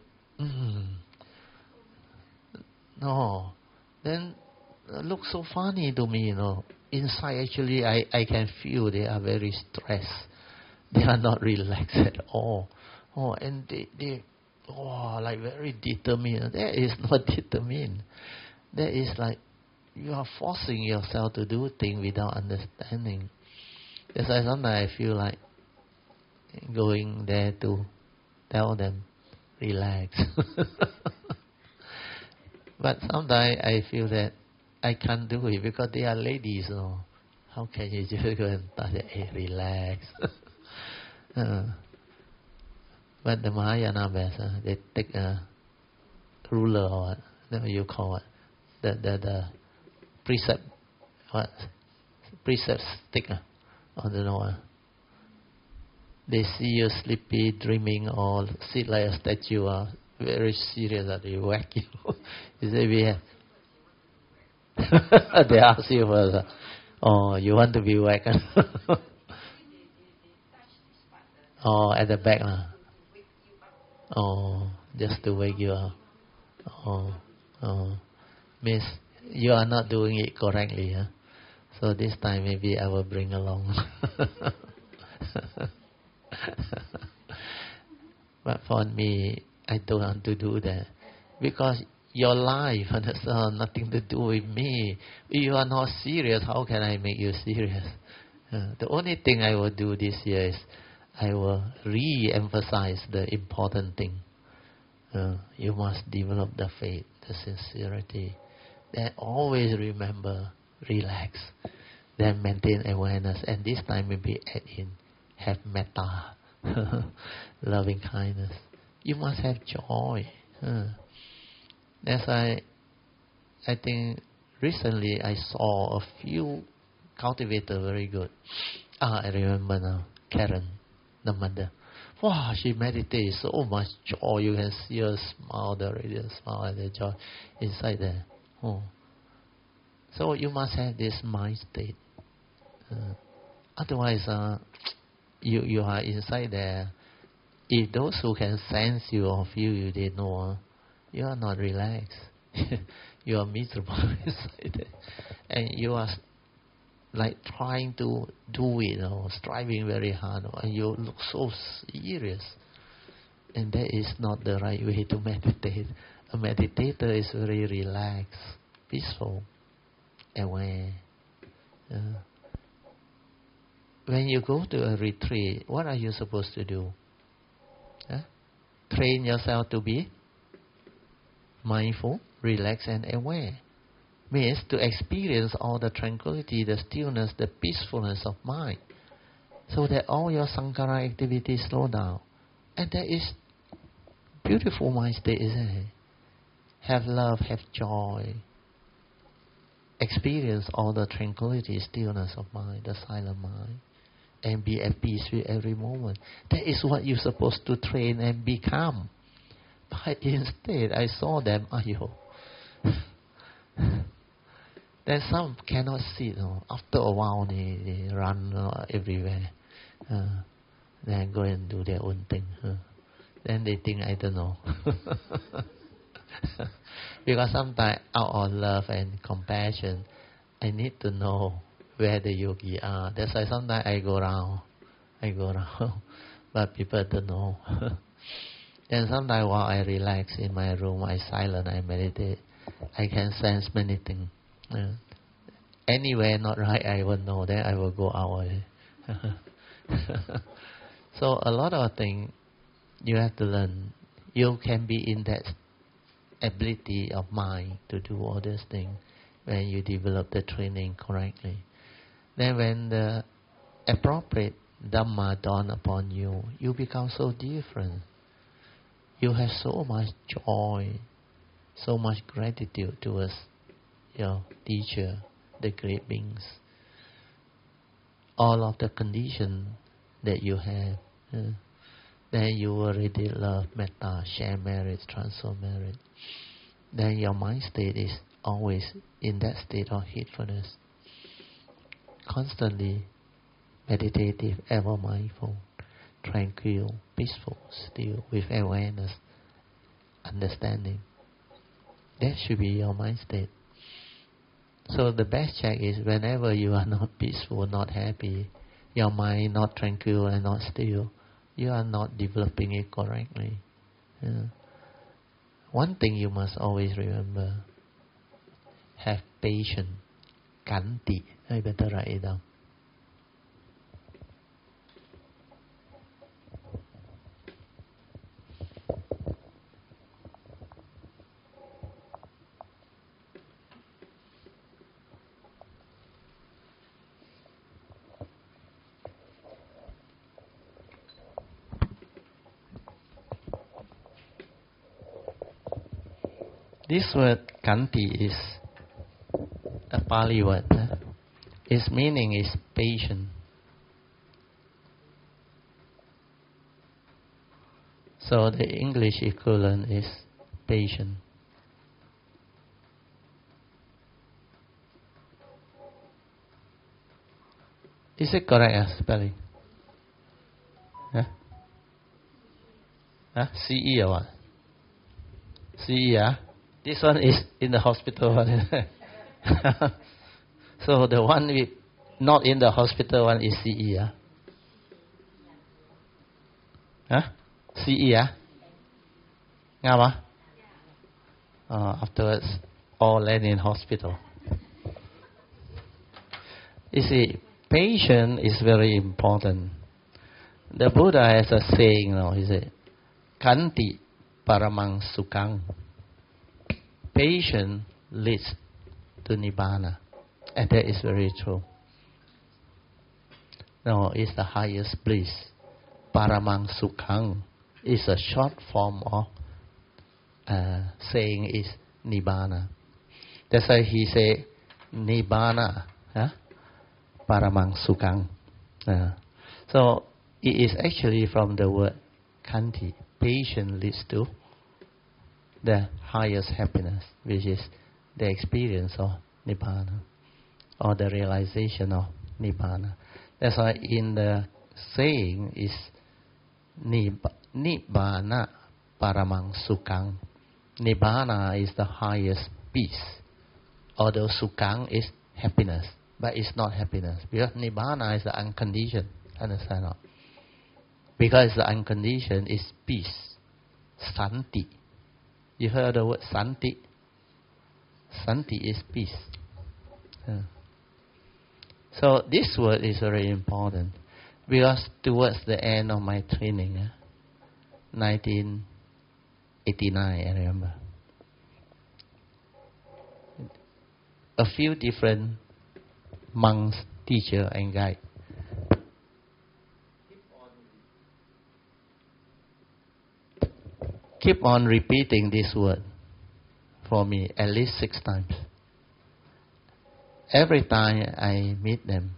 no. Then look so funny to me, Inside, actually, I can feel they are very stressed. They are not relaxed at all. And they like very determined. That is not determined. That is like you are forcing yourself to do things without understanding. That's why sometimes I feel like going there to tell them, relax. But sometimes I feel that I can't do it because they are ladies. How can you just go and tell them, hey, relax? But the Mahayana Buddhists, they take a ruler or what you call it, the precept, precept stick, I don't know. They see you sleepy, dreaming, or sit like a statue, very serious that they whack you. You say, we have. They ask you first, you want to be whacked? At the back. Just to wake you up. Means you are not doing it correctly. So this time maybe I will bring along. But for me, I don't want to do that. Because your life has nothing to do with me. If you are not serious, how can I make you serious? The only thing I will do this year is I will re-emphasize the important thing. You must develop the faith, the sincerity. Then always remember, relax. Then maintain awareness. And this time maybe add in, have metta, loving kindness. You must have joy. That's why I think recently I saw a few cultivators very good. I remember now, Karen, the mother. Wow, she meditates so much joy. You can see her smile, the radiant smile and the joy inside there. So you must have this mind state. Otherwise, you are inside there. If those who can sense you or feel you, they know you are not relaxed. You are miserable inside there. And you are like trying to do it, striving very hard, and you look so serious. And that is not the right way to meditate. A meditator is very relaxed, peaceful, aware. When you go to a retreat, what are you supposed to do? Train yourself to be mindful, relaxed and aware. Means to experience all the tranquility, the stillness, the peacefulness of mind. So that all your sankhara activities slow down. And that is beautiful mind state, isn't it? Have love, have joy. Experience all the tranquility, stillness of mind, the silent mind. And be at peace with every moment. That is what you're supposed to train and become. But instead, I saw them, then some cannot sit. After a while, they run everywhere. then go and do their own thing. Then they think I don't know. Because sometimes out of love and compassion, I need to know where the yogi are. That's why sometimes I go around, but people don't know. And sometimes while I relax in my room, I silent, I meditate, I can sense many things. Anywhere not right, I will know. Then I will go out. So a lot of things you have to learn. You can be in that ability of mind to do all these things when you develop the training correctly. Then when the appropriate Dhamma dawn upon you, you become so different. You have so much joy, so much gratitude towards your teacher, the great beings. All of the conditions that you have, then you already love, metta, share merit, transfer merit. Then your mind state is always in that state of heedfulness, constantly meditative, ever mindful, tranquil, peaceful, still, with awareness, understanding. That should be your mind state. So the best check is whenever you are not peaceful, not happy, your mind not tranquil and not still, you are not developing it correctly. One thing you must always remember, have patience, kanti. I better write it down. This word kanti is a Pali word. Its meaning is patient. So the English equivalent is patient. Is it correct spelling? CE or what? CE, This one is in the hospital one. So the one with not in the hospital one is CE, CE, afterwards, all land in hospital. You see, patience is very important. The Buddha has a saying now, he said, Kanti paramang sukhang. Patience leads to Nibbana. And that is very true. No, it's the highest bliss. Paramang sukhang is a short form of saying is Nibbana. That's why he say Nibbana, paramang sukhang. So it is actually from the word kanti. Patience leads to the highest happiness, which is the experience of Nibbana, or the realization of Nibbana. That's why in the saying is Nibbana paramang sukhang. Nibbana is the highest peace, although sukhang is happiness, but it's not happiness, because Nibbana is the unconditioned. Understand not? Because the unconditioned is peace, santi. You heard the word santi? Santi is peace. So this word is very important, because towards the end of my training, 1989, I remember, a few different monks, teacher and guide keep on repeating this word for me at least 6 times. Every time I meet them,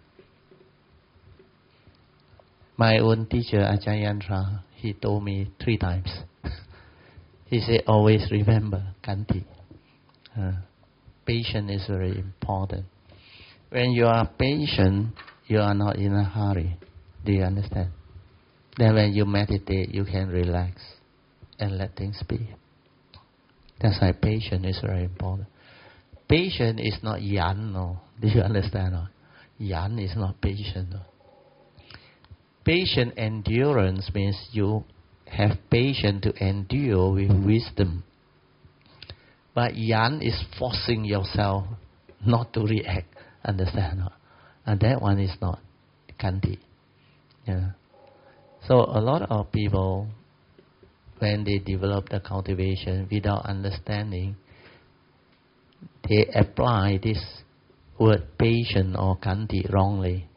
my own teacher, Ajahn Yantra, he told me 3 times. He said, always remember, Kanti. Patience is very important. When you are patient, you are not in a hurry. Do you understand? Then when you meditate, you can relax and let things be. That's why patience is very important. Patience is not yan, no. Do you understand? No? Yan is not patient. No? Patient endurance means you have patience to endure with wisdom. But yan is forcing yourself not to react. Understand? No? And that one is not Khanti. Yeah. So a lot of people, when they develop the cultivation without understanding, they apply this word patient or Khanti wrongly.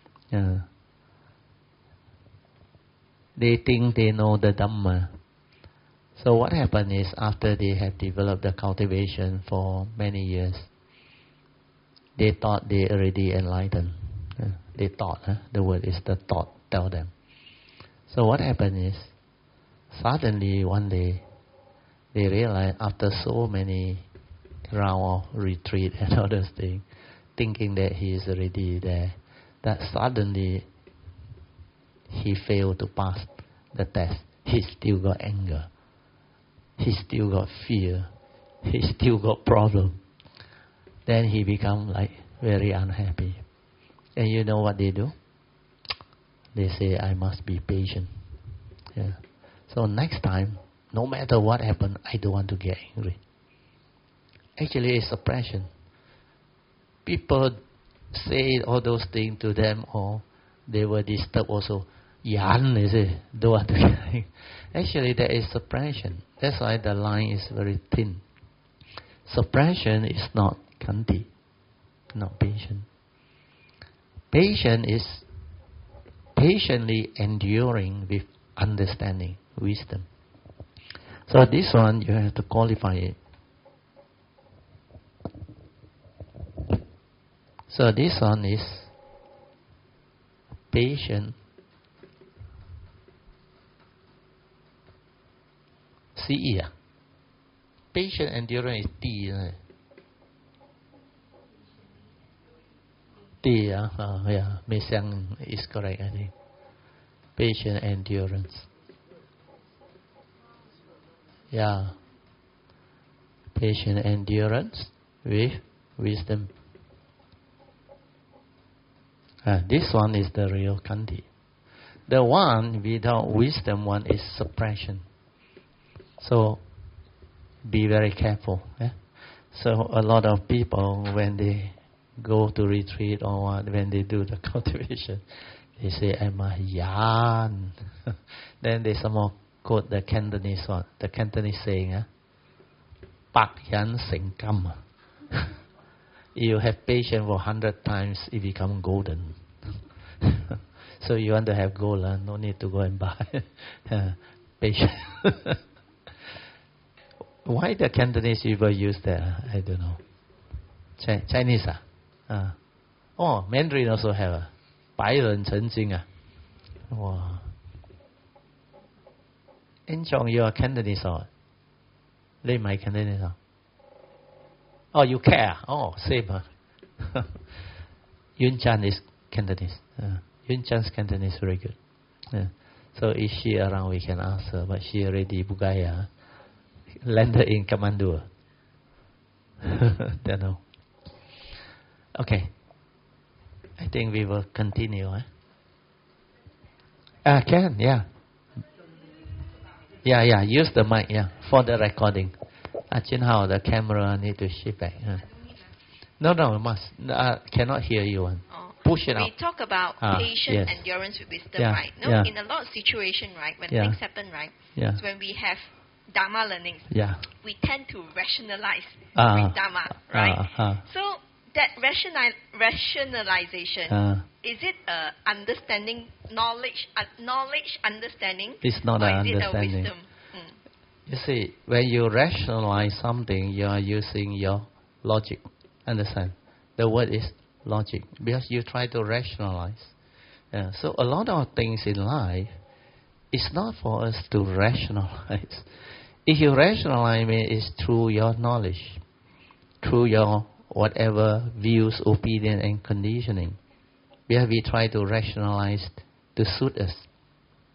They think they know the Dhamma. So what happens is, after they have developed the cultivation for many years, they thought they already enlightened. They thought, the word is the thought, tell them. So what happened is, suddenly one day, they realize after so many rounds of retreat and all those things, thinking that he is already there, that suddenly he failed to pass the test. He still got anger. He still got fear. He still got problem. Then he become like very unhappy. And you know what they do? They say, I must be patient. Yeah. So next time, no matter what happens, I don't want to get angry. Actually, it's suppression. People say all those things to them, or they were disturbed also. Yan, is it? Don't want to get angry. Actually, there is suppression. That's why the line is very thin. Suppression is not Khanti, not patient. Patient is patiently enduring with understanding, wisdom. So this one, you have to qualify it. So this one is patient. CE. Patient endurance is T. T, yeah. Mei Xiang is correct, I think. Patient endurance. Yeah. Patient endurance with wisdom. This one is the real Khanti. The one without wisdom one is suppression. So be very careful. So a lot of people, when they go to retreat or when they do the cultivation, they say, I'm a yan. Then they somehow quote the Cantonese one, the Cantonese saying, Pak yan sing kam. You have patience for 100 times, it become golden. So you want to have gold, no need to go and buy. Patience. Why the Cantonese people use that? I don't know. Chinese, oh, Mandarin also have 白人成精 Wow. Enchong, you are Cantonese or? Lay my Cantonese. Oh, you care? Oh, same. Yun Chan is Cantonese. Yun Chan's Cantonese is very good. So if she around, we can ask her. But she already Bugaya. Landed in Kathmandu. Don't know. Okay. I think we will continue. Can, yeah. Yeah, use the mic, for the recording. Chin Hao, the camera need to shift back. No, must. Cannot hear you. Push it out. We talk about patience, endurance with wisdom, right? In a lot of situations, right, when things happen, right, so when we have Dharma learnings, we tend to rationalize with Dharma, right? So that rationalization, is it understanding, knowledge, understanding? It's not or an is understanding. It a wisdom? You see, when you rationalize something, you are using your logic. Understand? The word is logic, because you try to rationalize. So a lot of things in life, it's not for us to rationalize. If you rationalize it, it's through your knowledge, through your whatever views, opinion, and conditioning. Because we try to rationalize to suit us.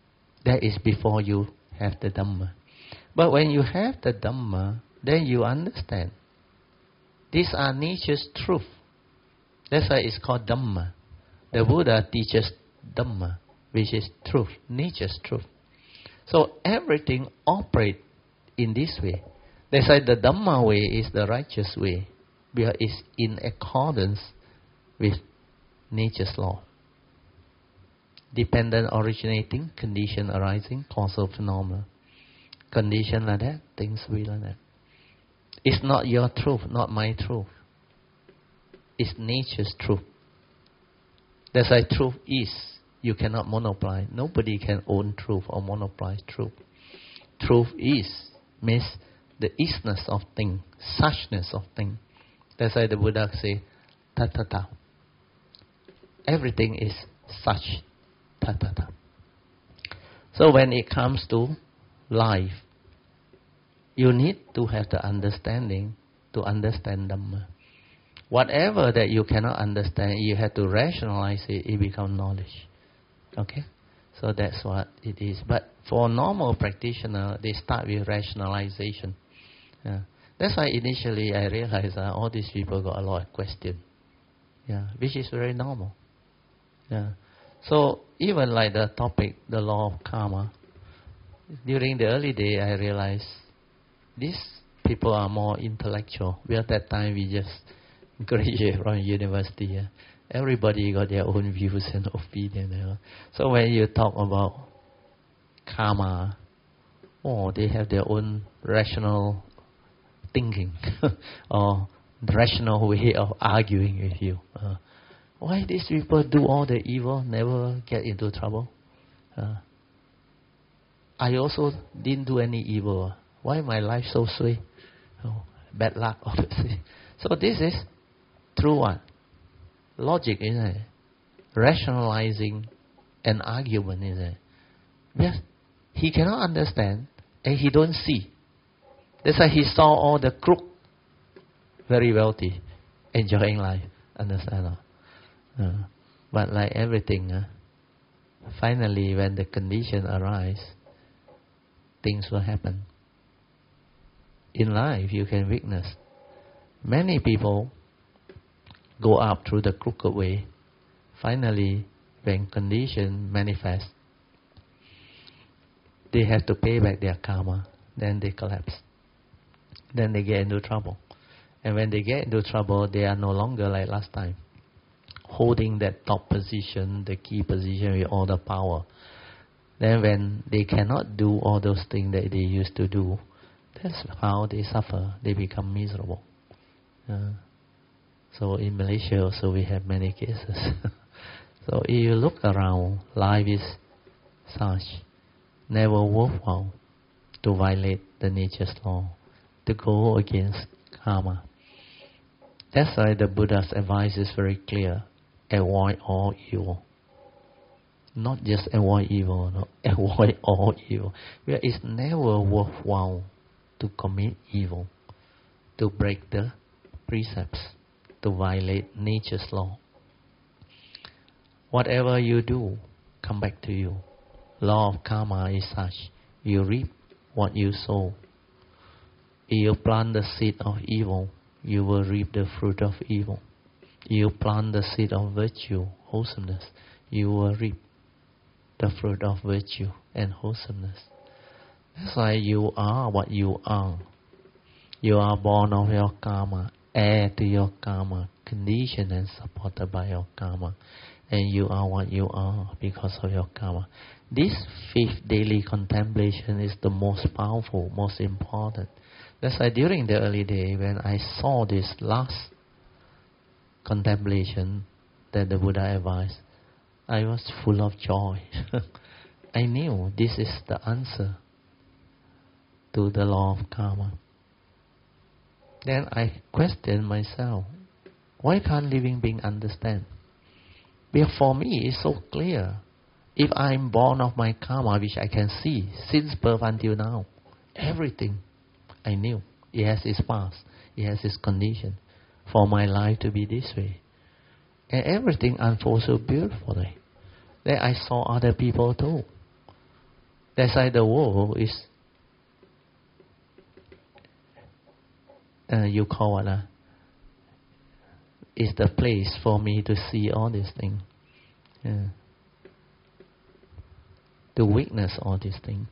That is before you have the Dhamma. But when you have the Dhamma, then you understand. These are nature's truth. That's why it's called Dhamma. The Buddha teaches Dhamma, which is truth, nature's truth. So everything operates in this way. That's why the Dhamma way is the righteous way, because it's in accordance with nature's law. Dependent originating, condition arising, causal phenomena. Condition like that, things will be like that. It's not your truth, not my truth. It's nature's truth. That's why truth is. You cannot monopolize. Nobody can own truth or monopolize truth. Truth is means the isness of thing, suchness of thing. That's why the Buddha say, tatata. Everything is such, tatata. So when it comes to life, you need to have the understanding to understand Dhamma. Whatever that you cannot understand, you have to rationalize it, it becomes knowledge. Okay? So that's what it is. But for normal practitioner, they start with rationalization. Yeah. That's why initially I realized all these people got a lot of questions. Yeah, which is very normal. Yeah. So even like the topic, the law of karma, during the early day I realized these people are more intellectual. We at that time we just graduated from university. Yeah. Everybody got their own views and opinions. You know. So when you talk about karma, they have their own rational thinking or rational way of arguing with you. Why these people do all the evil, never get into trouble? I also didn't do any evil. Why my life so sweet? Bad luck, obviously. So this is through what? Logic, isn't it? Rationalizing an argument, isn't it? Yes, he cannot understand and he don't see. That's why he saw all the crook, very wealthy, enjoying life. Understand? But like everything, finally when the condition arise, things will happen. In life, you can witness many people go up through the crooked way. Finally, when condition manifest, they have to pay back their karma. Then they collapse. Then they get into trouble. And when they get into trouble, they are no longer like last time, holding that top position, the key position with all the power. Then when they cannot do all those things that they used to do, that's how they suffer. They become miserable. So in Malaysia also we have many cases. So if you look around, life is such, never worthwhile to violate the nature's law, to go against karma. That's why the Buddha's advice is very clear. Avoid all evil. Not just avoid evil, no. Avoid all evil. Because it's never worthwhile to commit evil, to break the precepts, to violate nature's law. Whatever you do, come back to you. Law of karma is such. You reap what you sow. If you plant the seed of evil, you will reap the fruit of evil. You plant the seed of virtue, wholesomeness, you will reap the fruit of virtue and wholesomeness. That's why you are what you are. You are born of your karma, heir to your karma, conditioned and supported by your karma. And you are what you are because of your karma. This fifth daily contemplation is the most powerful, most important. That's why during the early day, when I saw this last contemplation that the Buddha advised, I was full of joy. I knew this is the answer to the law of karma. Then I questioned myself, why can't living being understand? Because for me it's so clear. If I'm born of my karma, which I can see since birth until now, everything I knew, it has its past, it has its condition for my life to be this way. And everything unfolds so beautifully. Then I saw other people too. That's why the world is, you call it, is the place for me to see all these things. Yeah. To witness all these things.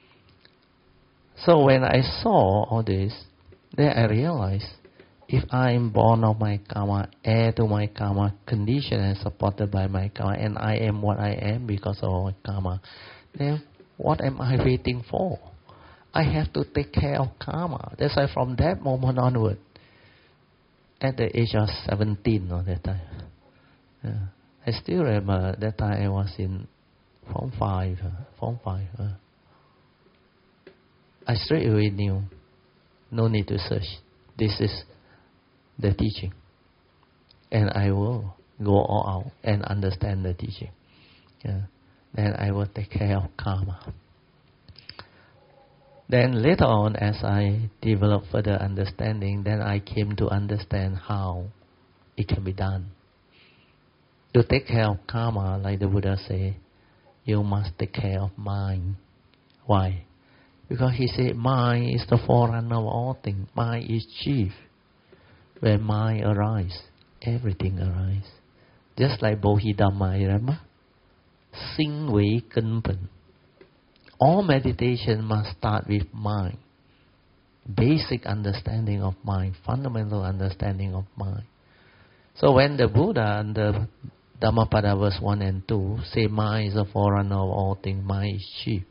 So when I saw all this, then I realized, if I am born of my karma, heir to my karma, conditioned and supported by my karma, and I am what I am because of my karma, then what am I waiting for? I have to take care of karma. That's why from that moment onward, at the age of 17 at that time, I still remember that time I was in Form 5. I straight away knew, no need to search. This is the teaching. And I will go all out and understand the teaching. Then I will take care of karma. Then later on, as I developed further understanding, then I came to understand how it can be done. To take care of karma, like the Buddha say, you must take care of mind. Why? Because he said mind is the forerunner of all things. Mind is chief. When mind arises, everything arises. Just like Bodhidharma, remember? Sinh Vĩ Kinh Bình. All meditation must start with mind. Basic understanding of mind, fundamental understanding of mind. So when the Buddha and the Dhammapada verse 1 and 2 say mind is the forerunner of all things, mind is chief.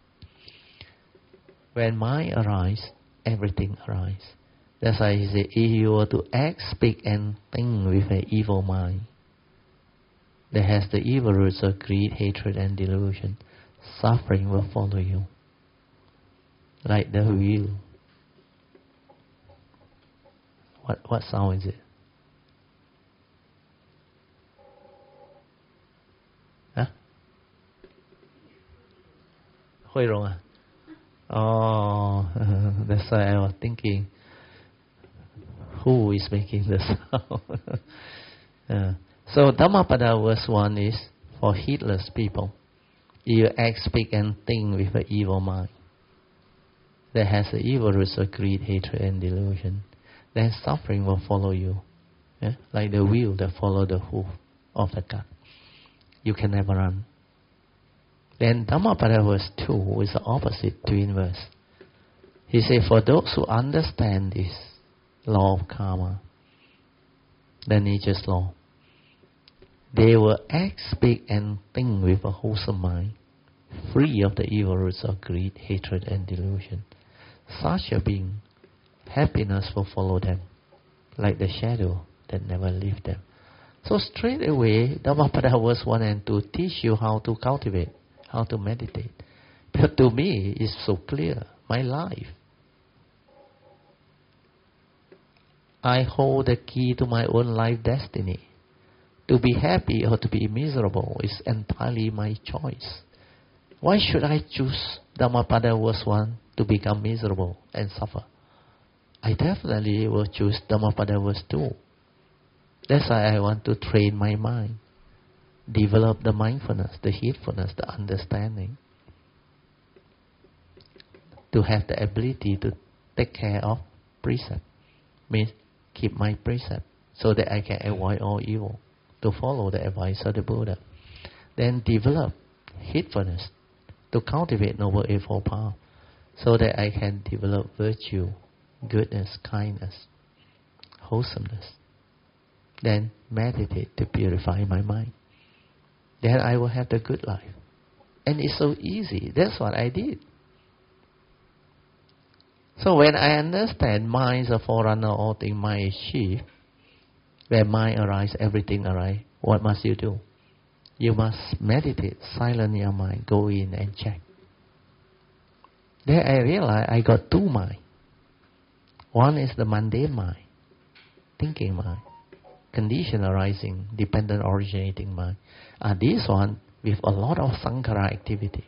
When mind arises, everything arises. That's why he said, if you were to act, speak and think with an evil mind, that has the evil roots of greed, hatred and delusion, suffering will follow you. Like the wheel. What sound is it? Huh? Hui Rong ah? Oh, that's why I was thinking, who is making the sound? So Dhammapada verse 1 is for heedless people. You act, speak and think with an evil mind that has the evil roots of greed, hatred and delusion, then suffering will follow you. Like the wheel that follows the hoof of the cart. You can never run. Then Dhammapada verse 2 is the opposite twin verse. He said, for those who understand this law of karma, the nature's law, they will act, speak and think with a wholesome mind, free of the evil roots of greed, hatred and delusion. Such a being, happiness will follow them, like the shadow that never leaves them. So straight away, Dhammapada verse 1 and 2 teach you how to cultivate, how to meditate. But to me, it's so clear, my life. I hold the key to my own life destiny. To be happy or to be miserable is entirely my choice. Why should I choose Dhammapada verse 1 to become miserable and suffer? I definitely will choose Dhammapada verse 2. That's why I want to train my mind. Develop the mindfulness, the heedfulness, the understanding. To have the ability to take care of precept. Means keep my precept so that I can avoid all evil. To follow the advice of the Buddha. Then develop heedfulness to cultivate Noble Eightfold Path so that I can develop virtue, goodness, kindness, wholesomeness. Then meditate to purify my mind. Then I will have the good life. And it's so easy. That's what I did. So when I understand mind is a forerunner of all things, mind is chief, where mind arises, everything arises, what must you do? You must meditate, silence your mind, go in and check. Then I realized I got two minds. One is the mundane mind, thinking mind, condition arising, dependent originating mind. This one with a lot of sankhara activity.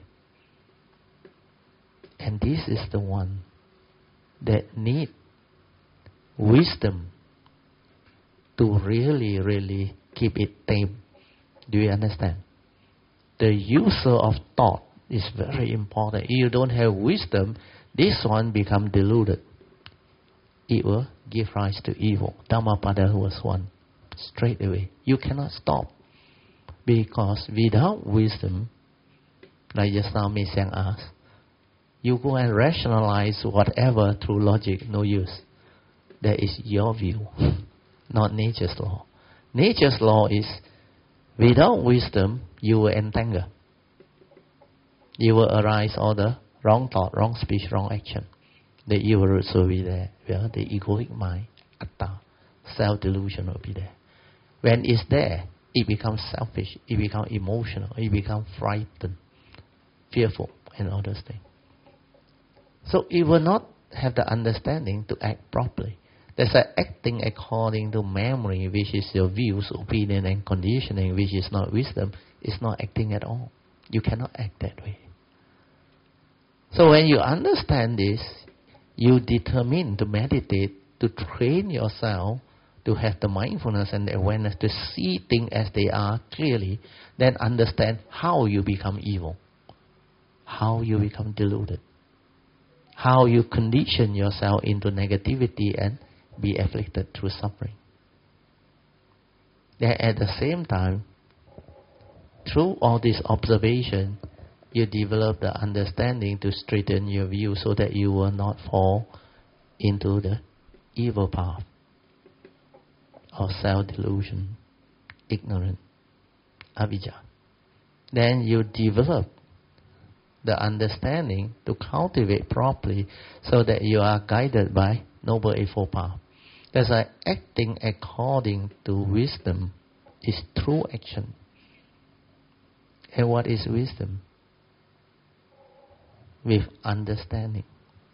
And this is the one that need wisdom to really, really keep it tame. Do you understand? The user of thought is very important. If you don't have wisdom, this one become deluded. It will give rise to evil. Dhammapada was one. Straight away. You cannot stop. Because without wisdom, like just now Miss Yang asked, you go and rationalize whatever through logic, no use. That is your view, not nature's law. Nature's law is, without wisdom, you will entangle. You will arise all the wrong thought, wrong speech, wrong action. The evil roots will be there. Well, the egoic mind, atta, self-delusion will be there. When it's there, it becomes selfish, it becomes emotional, it becomes frightened, fearful, and all those things. So it will not have the understanding to act properly. There's an acting according to memory, which is your views, opinion, and conditioning, which is not wisdom. It's not acting at all. You cannot act that way. So when you understand this, you determine to meditate, to train yourself to have the mindfulness and the awareness to see things as they are clearly, then understand how you become evil, how you become deluded, how you condition yourself into negativity and be afflicted through suffering. Then at the same time, through all this observation, you develop the understanding to straighten your view so that you will not fall into the evil path of self-delusion, ignorance, avijja. Then you develop the understanding to cultivate properly so that you are guided by Noble Eightfold Path. That's why acting according to wisdom is true action. And what is wisdom? With understanding.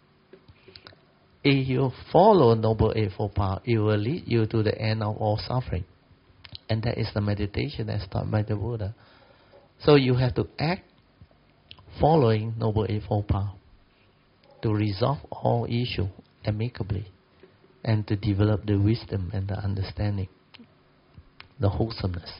If you follow Noble Eightfold Path, it will lead you to the end of all suffering. And that is the meditation as taught by the Buddha. So you have to act following Noble Eightfold Path to resolve all issues amicably and to develop the wisdom and the understanding, the wholesomeness,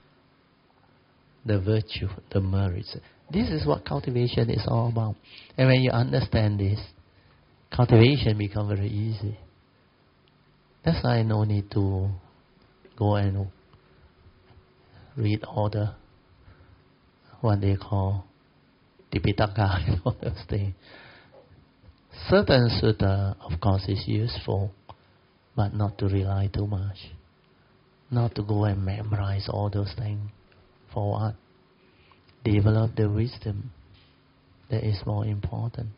the virtue, the merits. This is what cultivation is all about. And when you understand this, cultivation becomes very easy. That's why no need to go and read all the, what they call, Tipitaka and all those things. Certain sutta, of course, is useful, but not to rely too much. Not to go and memorize all those things. For what? Develop the wisdom. That is more important.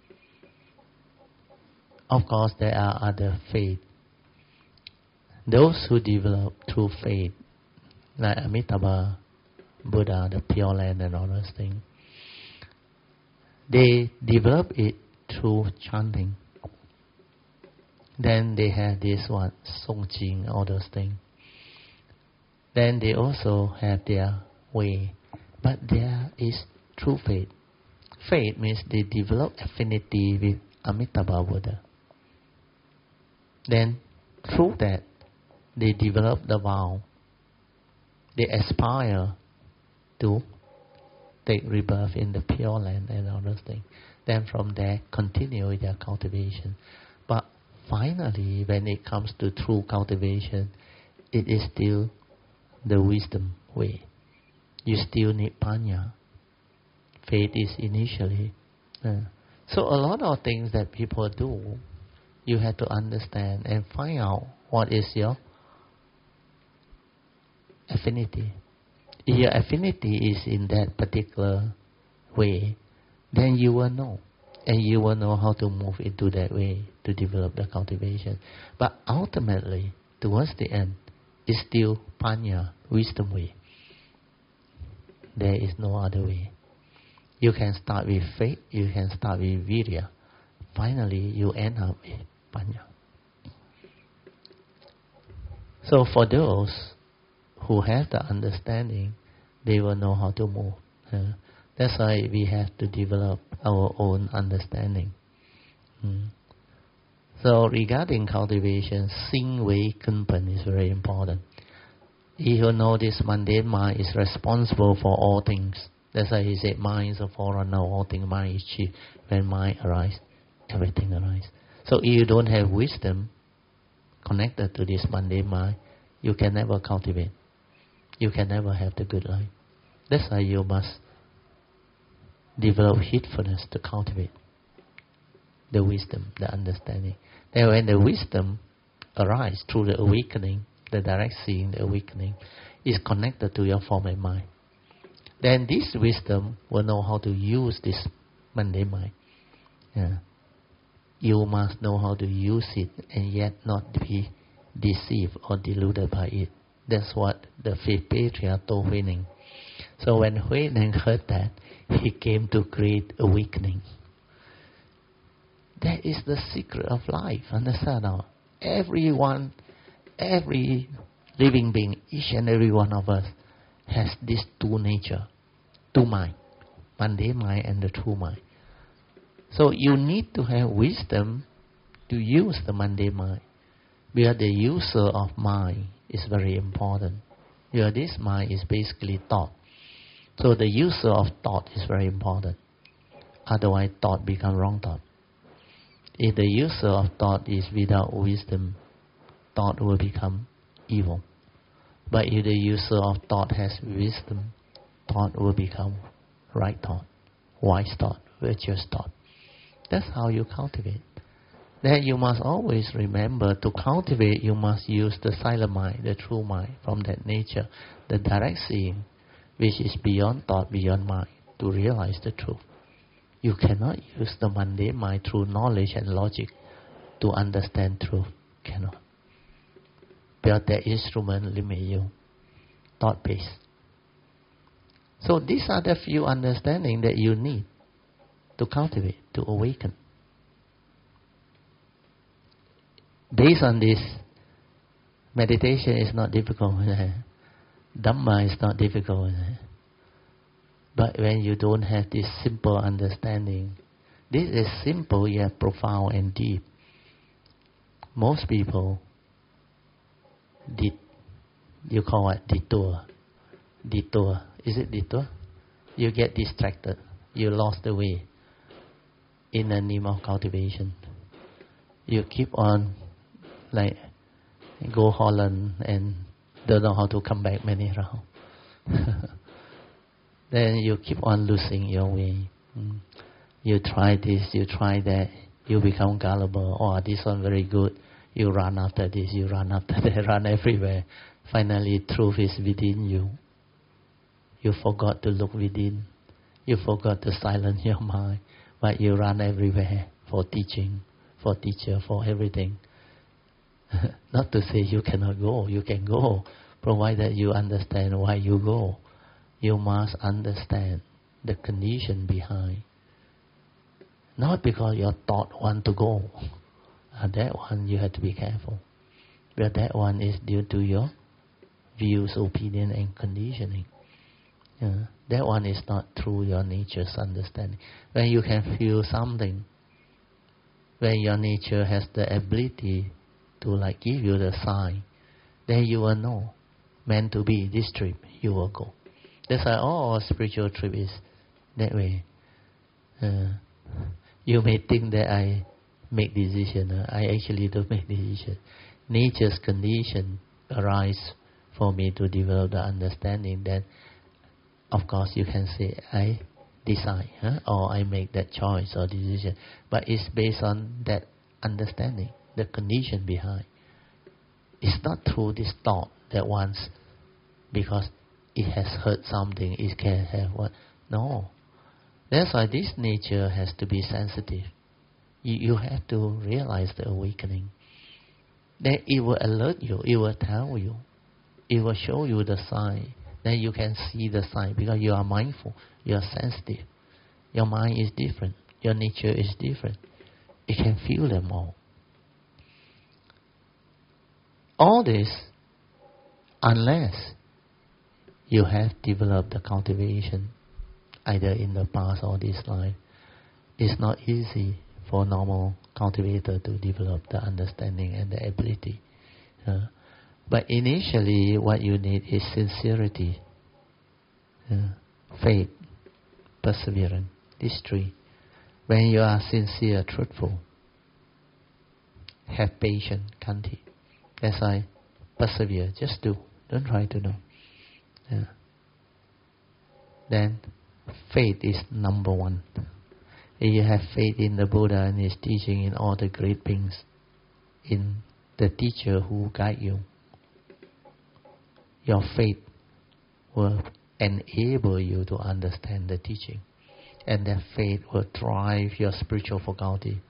Of course, there are other faith. Those who develop through faith, like Amitabha Buddha, the Pure Land and all those things, they develop it through chanting. Then they have this one, Songjing, all those things. Then they also have their way. But there is true faith. Faith means they develop affinity with Amitabha Buddha. Then through that, they develop the vow. They aspire to take rebirth in the Pure Land and all those things. Then from there, continue with their cultivation. But finally, when it comes to true cultivation, it is still the wisdom way. You still need panya. Faith is initially. So a lot of things that people do, you have to understand and find out what is your affinity. If your affinity is in that particular way, then you will know. And you will know how to move into that way to develop the cultivation. But ultimately, towards the end, it's still panya, wisdom way. There is no other way. You can start with faith, you can start with virya. Finally, you end up with panya. So for those who have the understanding, they will know how to move. That's why we have to develop our own understanding. So regarding cultivation, Sing Wei Kunpan is very important. He who knows this mundane mind is responsible for all things. That's why he said, mind is a forerunner of all things, mind is chief. When mind arises, everything arises. So if you don't have wisdom connected to this mundane mind, you can never cultivate. You can never have the good life. That's why you must develop heedfulness to cultivate the wisdom, the understanding. Then when the wisdom arises through the awakening, the direct seeing, the awakening, is connected to your form and mind. Then this wisdom will know how to use this mundane mind. Yeah. You must know how to use it and yet not be deceived or deluded by it. That's what the fifth patriarch told Huineng. So when Huineng heard that, he came to great awakening. That is the secret of life. Understand now? Everyone, every living being, each and every one of us has this two nature, two mind, mundane mind and the true mind. So you need to have wisdom to use the mundane mind. Because the user of mind is very important. Because this mind is basically thought. So the user of thought is very important. Otherwise thought becomes wrong thought. If the user of thought is without wisdom, thought will become evil. But if the user of thought has wisdom, thought will become right thought, wise thought, virtuous thought. That's how you cultivate. Then you must always remember, to cultivate you must use the silent mind, the true mind, from that nature, the direct seeing, which is beyond thought, beyond mind, to realize the truth. You cannot use the mundane mind through knowledge and logic to understand truth. Cannot. Because that instrument limit you. Thought-based. So these are the few understanding that you need to cultivate, to awaken. Based on this, meditation is not difficult. Dhamma is not difficult. But when you don't have this simple understanding, this is simple yet profound and deep. Most people you call it detour. Detour. Is it detour? You get distracted. You lost the way in the name of cultivation. You keep on like go Holland and don't know how to come back many rounds. Then you keep on losing your way. You try this, you try that, you become gullible. Oh, this one very good. You run after this, you run after that, run everywhere. Finally, truth is within you. You forgot to look within. You forgot to silence your mind. But you run everywhere for teaching, for teacher, for everything. Not to say you cannot go. You can go, provided you understand why you go. You must understand the condition behind. Not because your thought want to go. That one you have to be careful. But that one is due to your views, opinion and conditioning. That one is not through your nature's understanding. When you can feel something, when your nature has the ability to like give you the sign, then you will know. Meant to be this trip, you will go. That's why all spiritual trip is that way. You may think that I make decision. I actually don't make decision. Nature's condition arise for me to develop the understanding. Then, of course, you can say I decide, or I make that choice or decision. But it's based on that understanding, the condition behind. It's not through this thought that once, because it has heard something, it can have what? No. That's why this nature has to be sensitive. You have to realize the awakening. Then it will alert you, it will tell you, it will show you the sign. Then you can see the sign because you are mindful, you are sensitive. Your mind is different, your nature is different. It can feel them all. All this, unless you have developed the cultivation, either in the past or this life, it's not easy for normal cultivator to develop the understanding and the ability. But initially, what you need is sincerity, faith, perseverance. These three. When you are sincere, truthful, have patience, kanti. That's why persevere. Just do. Don't try to know. Yeah. Then faith is number one. If you have faith in the Buddha and his teaching, in all the great beings, in the teacher who guide you, your faith will enable you to understand the teaching. And that faith will drive your spiritual faculty.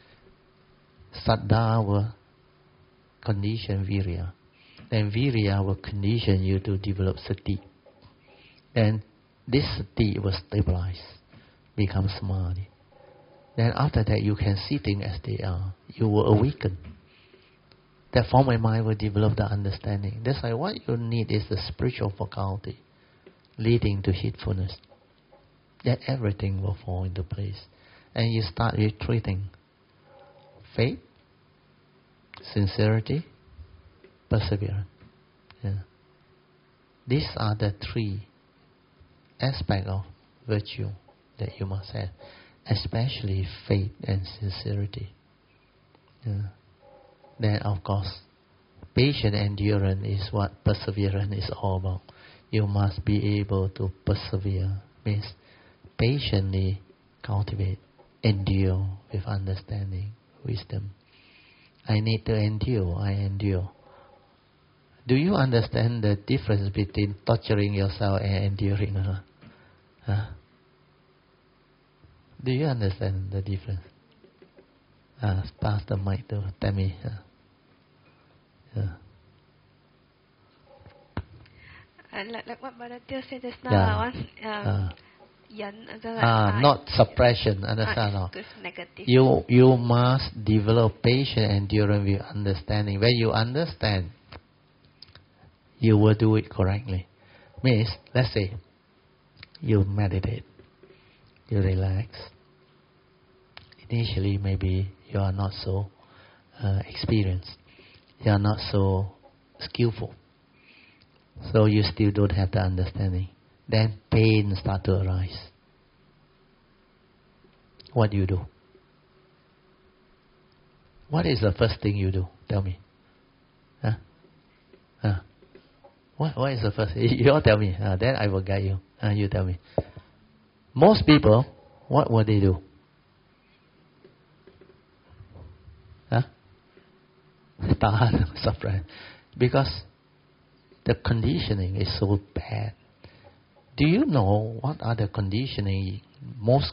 Saddha will condition virya. Then virya will condition you to develop sati. Then this sati will stabilize, become samadhi. Then after that you can see things as they are. You will awaken. That form of mind will develop the understanding. That's why what you need is the spiritual faculty leading to heedfulness. Then everything will fall into place. And you start retreating. Faith, sincerity, perseverance. Yeah. These are the three aspects of virtue that you must have. Especially faith and sincerity. Yeah. Then of course, patient endurance is what perseverance is all about. You must be able to persevere. Means patiently cultivate, endure with understanding, wisdom. I need to endure, I endure. Do you understand the difference between torturing yourself and enduring? Huh? Do you understand the difference? Pass the mic to Tammy. Like what Brother Teo said just now, not suppression, understand? You must develop patience, endurance with understanding. When you understand, you will do it correctly. Means, let's say, you meditate, you relax. Initially, maybe you are not so experienced, you are not so skillful, so you still don't have the understanding. Then pain start to arise. What do you do? What is the first thing you do? Tell me. What is the first thing? You all tell me. Then I will guide you. You tell me. Most people, what will they do? Start suffering. Because the conditioning is so bad. Do you know what are the conditioning most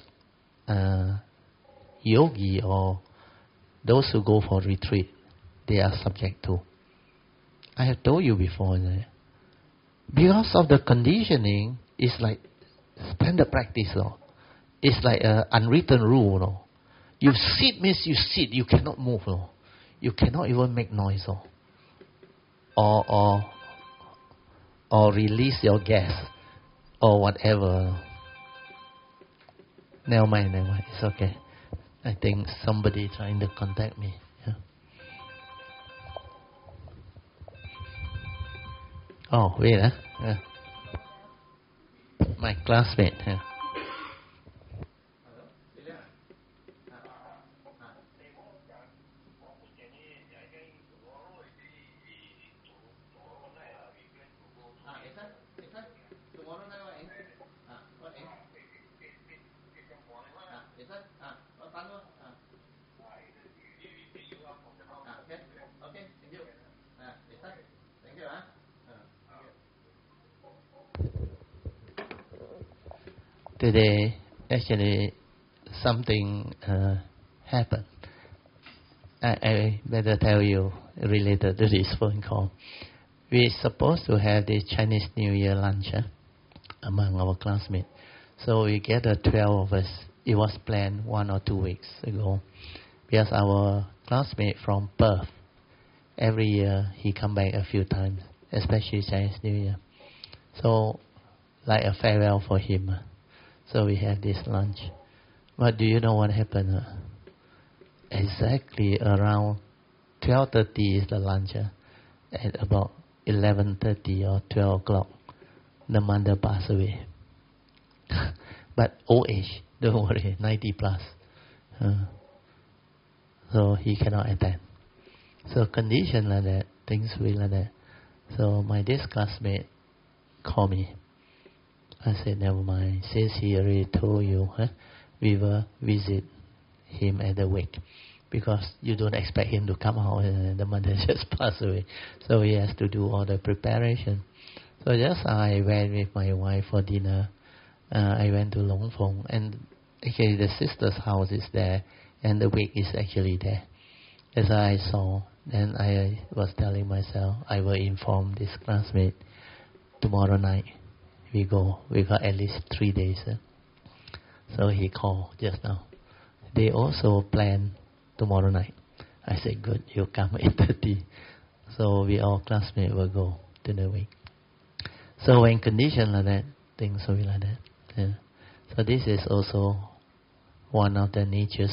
yogi or those who go for retreat, they are subject to? I have told you before. Because of the conditioning, it's like standard practice. It's like an unwritten rule. You sit means you sit, you cannot move. You cannot even make noise. Or release your gas. Or whatever. Never mind. It's okay. I think somebody trying to contact me. Yeah. Oh, wait. My classmate. Yeah. Today, actually, something happened. I better tell you related to this phone call. We're supposed to have the Chinese New Year lunch among our classmates. So we gathered 12 of us. It was planned 1 or 2 weeks ago. Because our classmate from Perth, every year he come back a few times, especially Chinese New Year. So, like a farewell for him. So we had this lunch. But do you know what happened? Exactly around 12:30 is the lunch. At about 11:30 or 12 o'clock, the mother passed away. but old age, don't worry, 90 plus. So he cannot attend. So condition like that, things will like that. So my this classmate called me. I said, never mind. Since he already told you, we will visit him at the wake. Because you don't expect him to come out and the mother just passed away. So he has to do all the preparation. So just I went with my wife for dinner. I went to Long Phong. And actually the sister's house is there. And the wake is actually there. As I saw, then I was telling myself, I will inform this classmate, tomorrow night we go. We got at least 3 days. So he called just now. They also plan tomorrow night. I said, good, you come 8:30. So we all classmates will go to the wake. So when conditions like that, things will be like that. Yeah. So this is also one of the nature's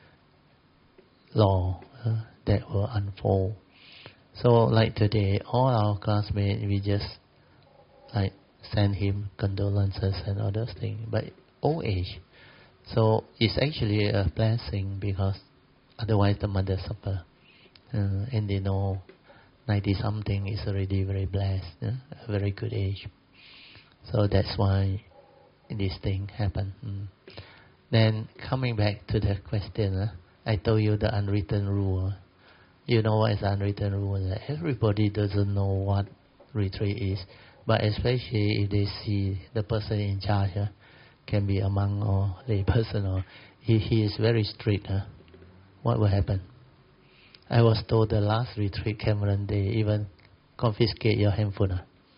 law that will unfold. So like today, all our classmates, we just like send him condolences and all those things. But old age, so it's actually a blessing because otherwise the mother suffer. And they know 90-something is already very blessed, a very good age. So that's why this thing happened. Then coming back to the question, I told you the unwritten rule. You know what is the unwritten rule? Everybody doesn't know what retreat is, but especially if they see the person in charge, can be a monk or lay person, or he is very strict. What will happen? I was told the last retreat, Cameron, they even confiscate your handphone.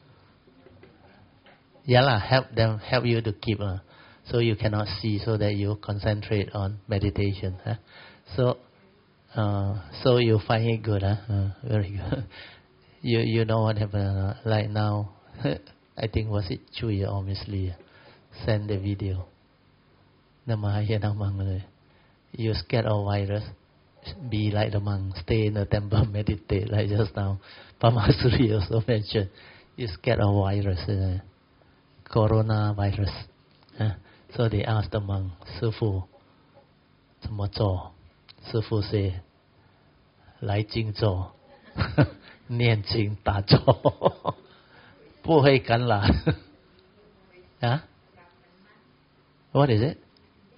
Help you to keep, so you cannot see, so that you concentrate on meditation. So you find it good, very good. You know what happened? Like now, I think was it Chui or Miss Lee send the video. You scared of virus? Be like the monk, stay in the temple, meditate like just now. Pamasuri also mentioned, you scared of virus, coronavirus. So they asked the monk, 师父怎么做? 师父 say, 来静坐念经打坐不会感染 What is it?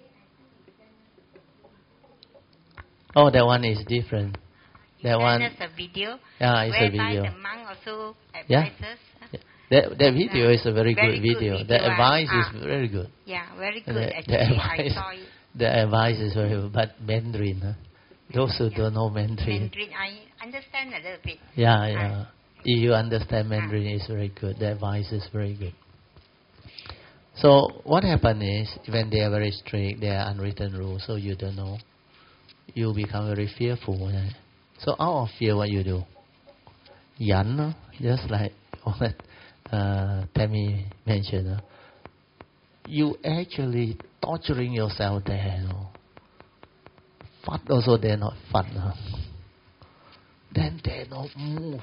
Oh, that one is different. That one. That's a video. Yeah, it's a video. The monk also advises. That video is a very good video. The advice is very good. Yeah, very good. Actually, I saw it. The advice is very good, but Mandarin. Those who don't know Mandarin. I understand a little bit. Yeah. If you understand Mandarin, it's very good. The advice is very good. So what happens is, when they are very strict, they are unwritten rules, so you don't know. You become very fearful. So out of fear, what you do? Yan, just like what Tammy mentioned. You actually torturing yourself there. Fat also they're not fun. Then they don't move.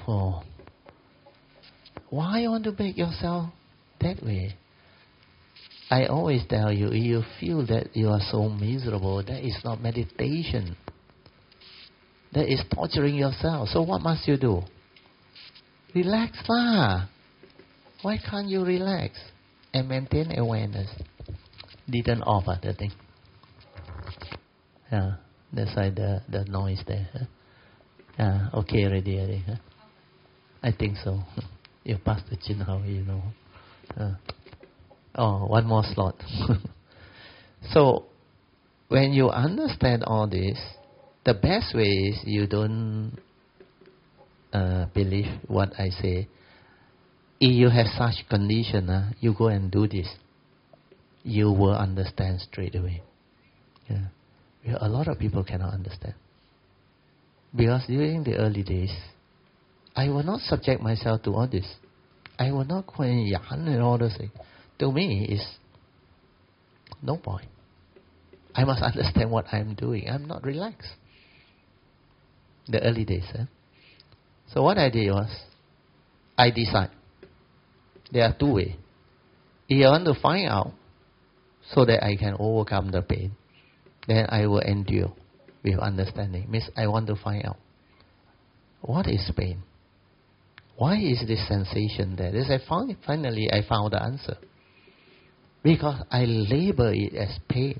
Why you want to make yourself that way? I always tell you, if you feel that you are so miserable, that is not meditation. That is torturing yourself. So what must you do? Relax lah. Why can't you relax and maintain awareness? Didn't offer the thing. Yeah, that's why the noise there. Yeah, okay, ready. I think so. You pass the chin how you know. One more slot. So, when you understand all this, the best way is you don't believe what I say. If you have such condition, you go and do this. You will understand straight away. Yeah. A lot of people cannot understand. Because during the early days, I will not subject myself to all this. I will not go and yarn and all those things. To me, it's no point. I must understand what I'm doing. I'm not relaxed. The early days. So what I did was, I decide. There are two ways. If you want to find out, so that I can overcome the pain. Then I will endure with understanding. Means I want to find out, what is pain? Why is this sensation there? This finally I found the answer. Because I label it as pain.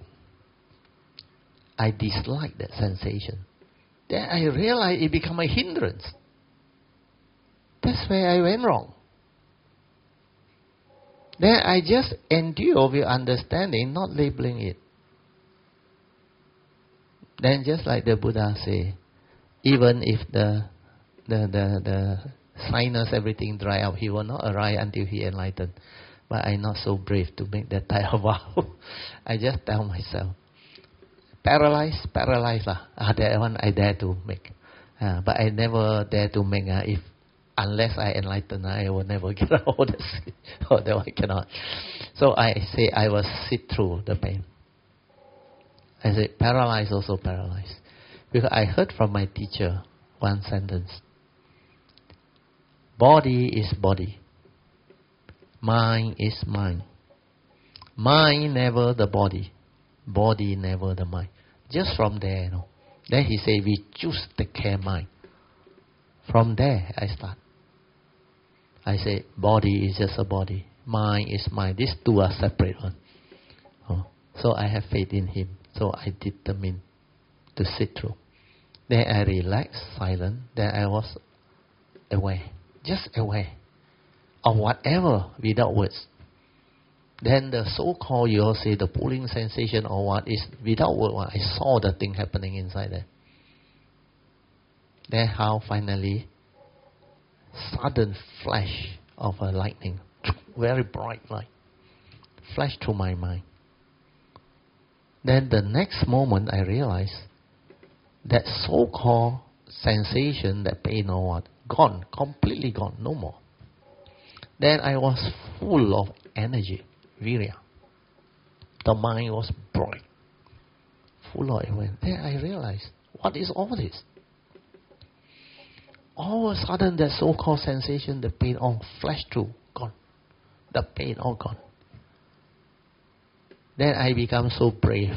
I dislike that sensation. Then I realize it become a hindrance. That's where I went wrong. Then I just endure with understanding, not labeling it. Then just like the Buddha say, even if the sinus, everything dry up, he will not arrive until he enlightened. But I'm not so brave to make that type of vow. I just tell myself, paralyzed lah. That one I dare to make. But I never dare to make unless I enlighten, I will never get out of this. Oh, that one I cannot. So I say I will sit through the pain. I say paralyzed, also paralyzed. Because I heard from my teacher one sentence. Body is body. Mind is mind. Mind never the body. Body never the mind. Just from there, Then he say, we choose take care mind. From there, I start. I say, body is just a body. Mind is mind. These two are separate one. So I have faith in him. So I determined to sit through. Then I relaxed, silent. Then I was aware. Just aware of whatever without words. Then the so-called, you all say, the pulling sensation or what is without word. I saw the thing happening inside there. Then how finally, sudden flash of a lightning, very bright light, flashed through my mind. Then the next moment I realized that so-called sensation, that pain or what, gone, completely gone, no more. Then I was full of energy, virya. The mind was bright, full of awareness. Then I realized, what is all this? All of a sudden, that so-called sensation, the pain, all flashed through, gone. The pain all gone. Then I become so brave.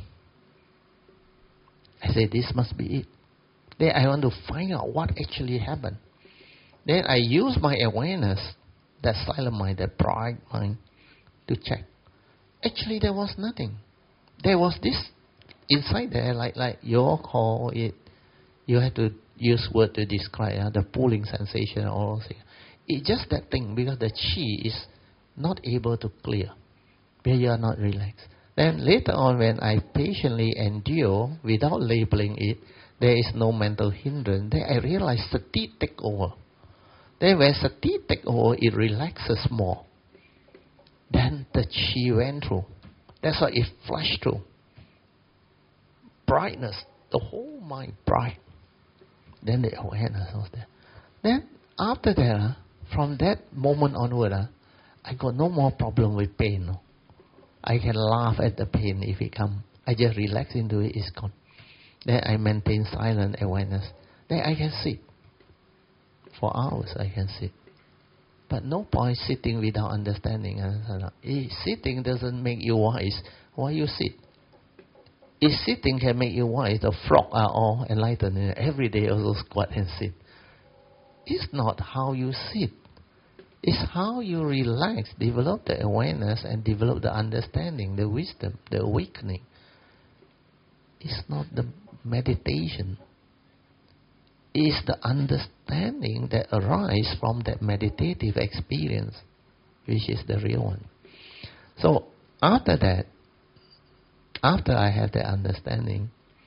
I say, this must be it. Then I want to find out what actually happened. Then I use my awareness, that silent mind, that bright mind, to check. Actually, there was nothing. There was this inside there, like you all call it, you have to use word to describe the pulling sensation or all things. It's just that thing, because the chi is not able to clear, where you are not relaxed. Then later on, when I patiently endure without labeling it, there is no mental hindrance. Then I realize sati take over. Then when sati take over, it relaxes more. Then the chi went through. That's why it flashed through. Brightness, the whole mind bright. Then the awareness was there. Then after that, from that moment onward, I got no more problem with pain. No. I can laugh at the pain if it comes. I just relax into it, it's gone. Then I maintain silent awareness. Then I can sit. For hours I can sit. But no point sitting without understanding. Sitting doesn't make you wise. Why you sit? If sitting can make you wise, the frog are all enlightened. Every day also squat and sit. It's not how you sit. It's how you relax, develop the awareness and develop the understanding, the wisdom, the awakening. It's not the meditation. It's the understanding that arises from that meditative experience, which is the real one. So after that, after I have that understanding,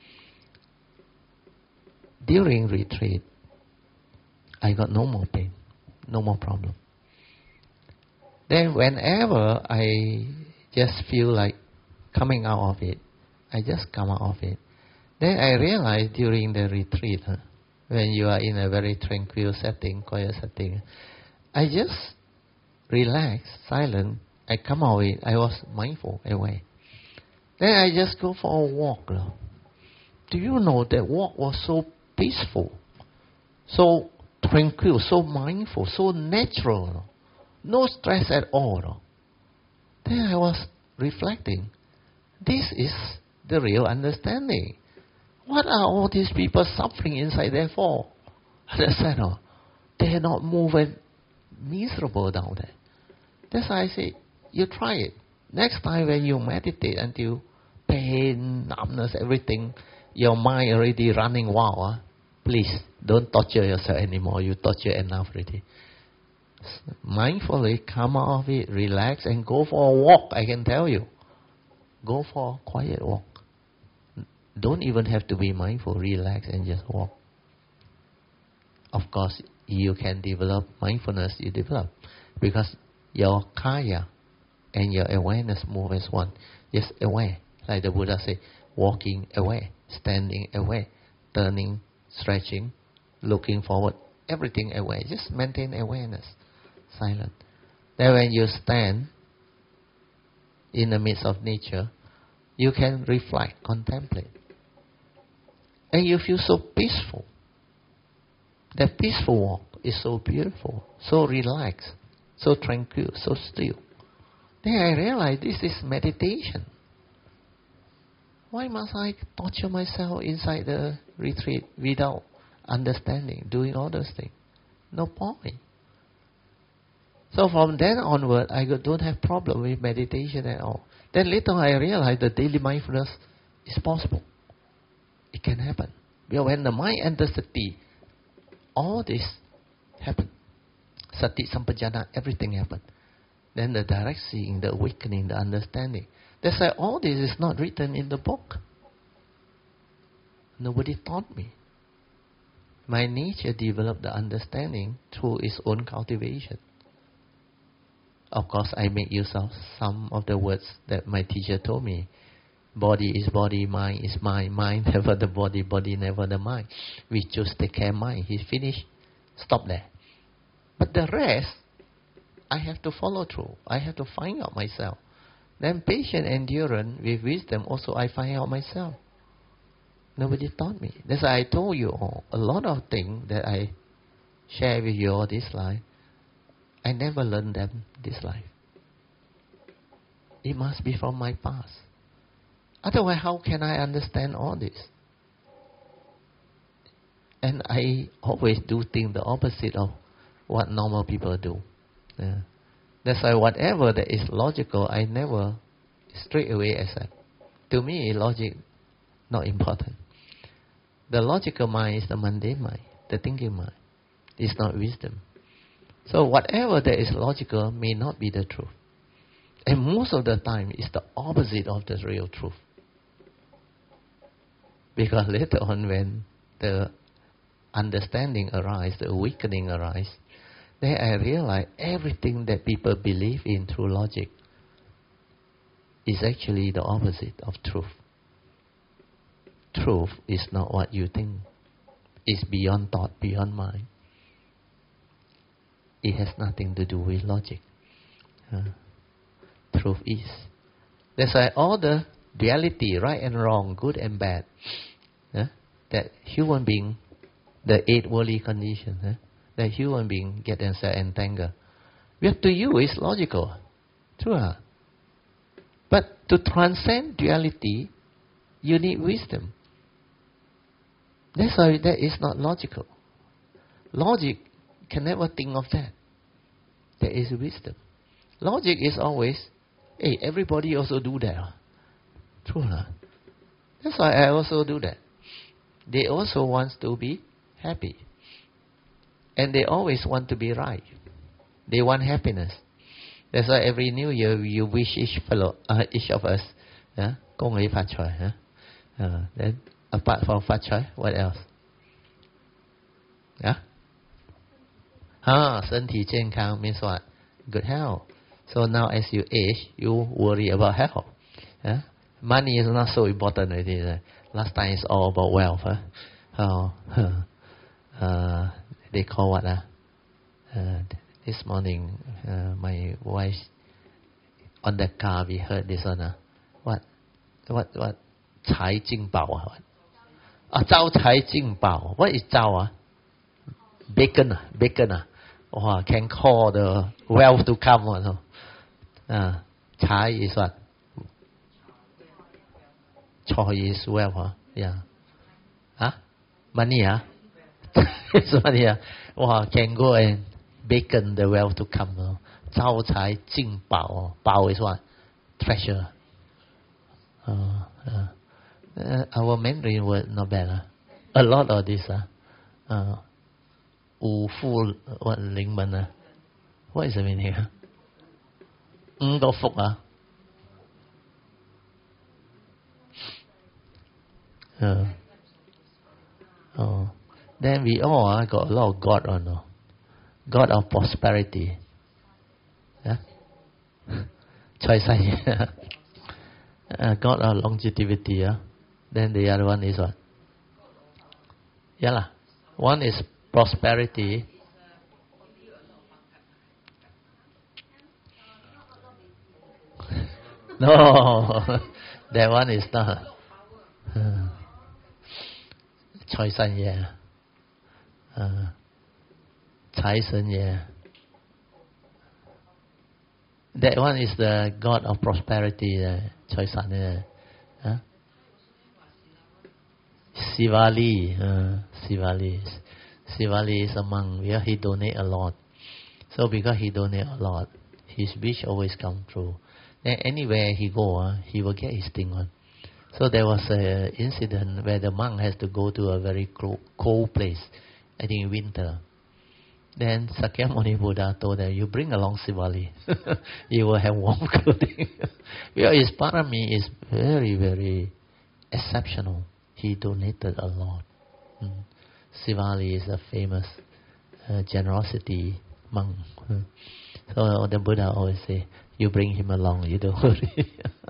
during retreat, I got no more pain, no more problem. Then whenever I just feel like coming out of it, I just come out of it. Then I realize during the retreat, when you are in a very tranquil setting, quiet setting, I just relax, silent, I come out of it, I was mindful, aware. Then I just go for a walk. Do you know that walk was so peaceful, so tranquil, so mindful, so natural, no stress at all. Then I was reflecting, this is the real understanding. What are all these people suffering inside there for? I said, no, they are not moving miserable down there. That's why I say, you try it. Next time when you meditate until pain, numbness, everything, your mind already running wild, please don't torture yourself anymore. You torture enough already. Mindfully come out of it, relax, and go for a walk. I can tell you, go for a quiet walk. Don't even have to be mindful. Relax and just walk. Of course, you can develop mindfulness. You develop because your kaya and your awareness move as one. Just aware, like the Buddha said, walking away, standing away, turning, stretching, looking forward, everything aware. Just maintain awareness, silent. Then when you stand in the midst of nature, you can reflect, contemplate. And you feel so peaceful. That peaceful walk is so beautiful, so relaxed, so tranquil, so still. Then I realized this is meditation. Why must I torture myself inside the retreat without understanding, doing all those things? No point. So from then onward, I don't have problem with meditation at all. Then later I realized that daily mindfulness is possible. It can happen. Because when the mind enters sati, all this happen. Sati, sampajana, everything happen. Then the direct seeing, the awakening, the understanding. That's why all this is not written in the book. Nobody taught me. My nature developed the understanding through its own cultivation. Of course, I make use of some of the words that my teacher told me. Body is body, mind is mind, mind never the body, body never the mind. We just take care of mind. He's finished. Stop there. But the rest, I have to follow through. I have to find out myself. Then patient endurance with wisdom also I find out myself. Nobody taught me. That's why I told you all, a lot of things that I share with you all this life, I never learned them this life. It must be from my past. Otherwise, how can I understand all this? And I always do things the opposite of what normal people do. Yeah. That's why whatever that is logical, I never straight away accept. To me, logic not important. The logical mind is the mundane mind, the thinking mind. It's not wisdom. So whatever that is logical may not be the truth. And most of the time, it's the opposite of the real truth. Because later on, when the understanding arises, the awakening arises, then I realize everything that people believe in through logic is actually the opposite of truth. Truth is not what you think. It's beyond thought, beyond mind. It has nothing to do with logic. Truth is. That's why all the duality, right and wrong, good and bad, that human being, the 8 worldly conditions, that human being get themselves entangled. But to you, it's logical. True. But to transcend duality, you need wisdom. That's why that is not logical. Logic can never think of that. There is wisdom. Logic is always, hey, everybody also do that. True. That's why I also do that. They also want to be happy. And they always want to be right. They want happiness. That's why every New Year you wish each of us, Kong Hei Phát Choi. Then apart from Phát Choi, what else? Thân体健康 means what? Good health. So now as you age, you worry about health. Money is not so important already. Last time it's all about wealth. They call what? This morning, my wife, on the car, we heard this one. What? 财进宝 招财进宝. What is 招? Bacon. Can call the wealth to come. 财 is what? Choy is wealth, huh? Yeah. Huh? Money, huh? It's money, huh? Wow, can go and beckon the wealth to come. No? 招财进宝. Bao is what? Treasure. Our Mandarin word not bad. A lot of this. Wu Fu what Ling Men. What is the meaning here? Có phúc hả? Then we all got a lot of God or no? God of prosperity. Yeah? God of longevity. Yeah? Then the other one is what? Yeah lah. One is prosperity. No, that one is not. Choi San Ye. Chai San Ye. That one is the God of prosperity. Choi San Ye. Sivali. Sivali is a monk. Yeah, he donate a lot. So because he donate a lot, his wish always come true. Then anywhere he go, he will get his thing on. So there was an incident where the monk has to go to a very cold place, I think in winter. Then Sakyamuni Buddha told them, you bring along Sivali. You will have warm clothing. Because his parami is very, very exceptional. He donated a lot. Sivali is a famous generosity monk. So the Buddha always say, you bring him along, you don't worry.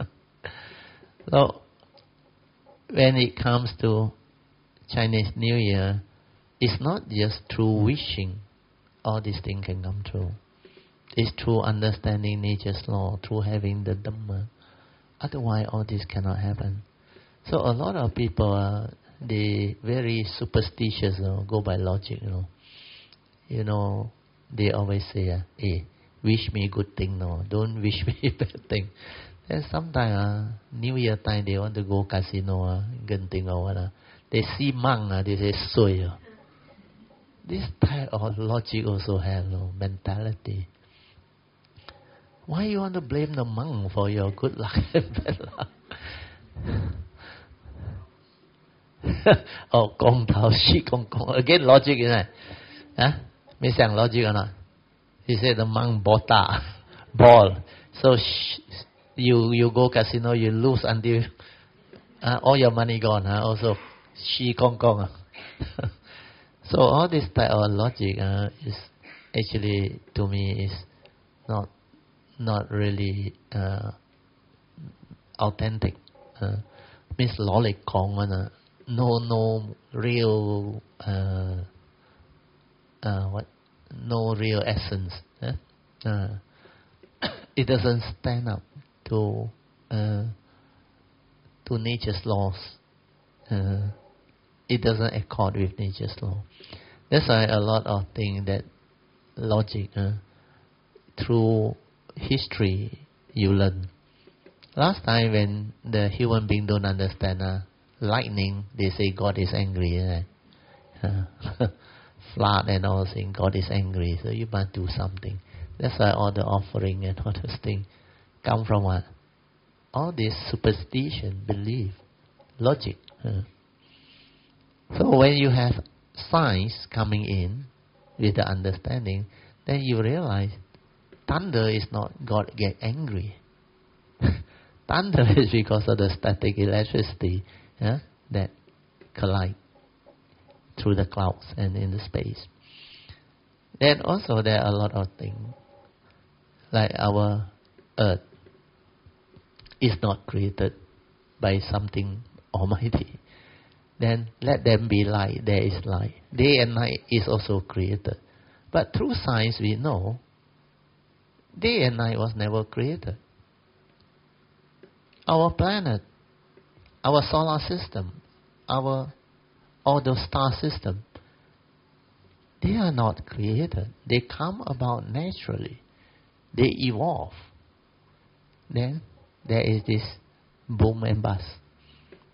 So when it comes to Chinese New Year, it's not just through wishing all these things can come true. It's through understanding nature's law, through having the Dhamma. Otherwise, all this cannot happen. So a lot of people, they very superstitious, go by logic, they always say, hey, wish me good thing, don't wish me bad thing. Then sometimes, New Year time, they want to go casino, Genting or what. They see monk, they say, soy. This type of logic also have mentality. Why you want to blame the monk for your good luck and bad luck? Gong Tao Shi Gong Gong. Again, logic, isn't it? Huh? Logic or not? He said the monk ball. So you go casino, you lose until all your money gone. Also, Shi Gong Gong. So all this type of logic is actually, to me, is not really authentic. Means logic kong no real no real essence. It doesn't stand up to nature's laws. It doesn't accord with nature's law. That's why a lot of things that logic through history you learn. Last time when the human being don't understand lightning, they say God is angry. Flood and all things, God is angry, so you must do something. That's why all the offering and all those things come from what? All this superstition, belief, logic. So when you have science coming in with the understanding, then you realize thunder is not God get angry. Thunder is because of the static electricity that collide through the clouds and in the space. Then also there are a lot of things, like our earth is not created by something almighty. Then let them be light, there is light. Day and night is also created. But through science we know day and night was never created. Our planet, our solar system, all those star system, they are not created. They come about naturally. They evolve. Then there is this boom and bust.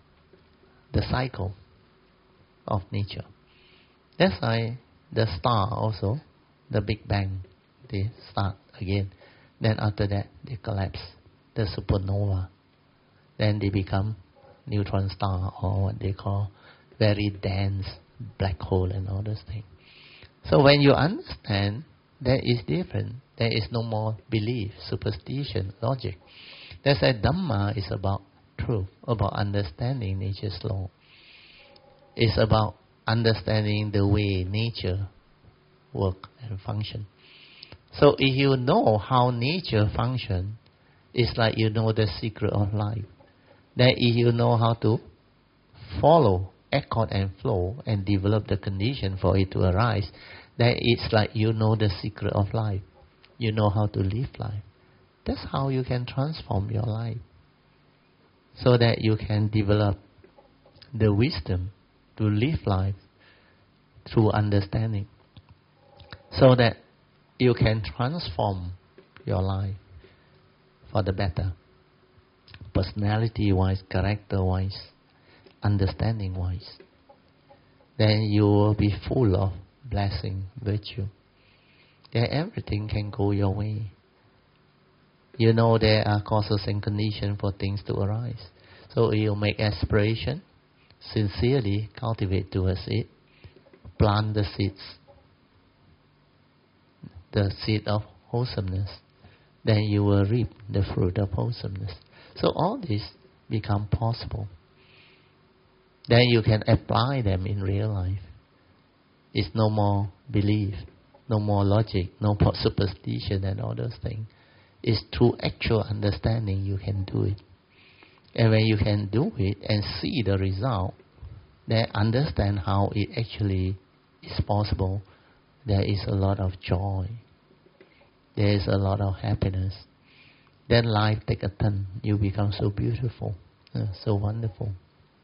the cycle of nature. That's why the star also, the Big Bang, they start again. Then after that, they collapse, the supernova. Then they become neutron star, or what they call very dense black hole and all those things. So when you understand, that is different. There is no more belief, superstition, logic. That's why Dhamma is about truth, about understanding nature's law. It's about understanding the way nature works and functions. So if you know how nature functions, it's like you know the secret of life. Then if you know how to follow, accord and flow, and develop the condition for it to arise, then it's like you know the secret of life. You know how to live life. That's how you can transform your life. So that you can develop the wisdom to live life through understanding. So that you can transform your life for the better. Personality-wise, character-wise, understanding-wise. Then you will be full of blessing, virtue. Then everything can go your way. You know there are causes and conditions for things to arise. So you make aspiration, sincerely cultivate towards it, plant the seeds, the seed of wholesomeness. Then you will reap the fruit of wholesomeness. So all this become possible. Then you can apply them in real life. It's no more belief, no more logic, no more superstition and all those things. It's through actual understanding you can do it. And when you can do it and see the result, then understand how it actually is possible, there is a lot of joy. There is a lot of happiness. Then life take a turn. You become so beautiful, so wonderful.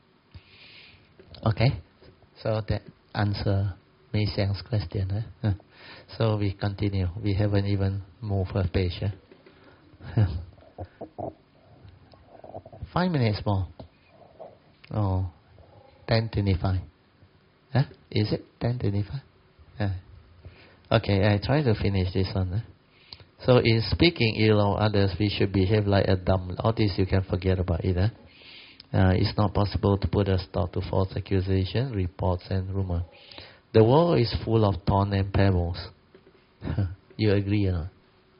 Okay? So that answer Mei Xiang's question. So we continue. We haven't even moved a page. 5 minutes more. Oh, 10:25. Is it 10:25? Okay, I try to finish this one. So in speaking ill of others, we should behave like a dumb. All this you can forget about it. It's not possible to put a stop to false accusation, reports and rumor. The world is full of thorns and pebbles. You agree or not?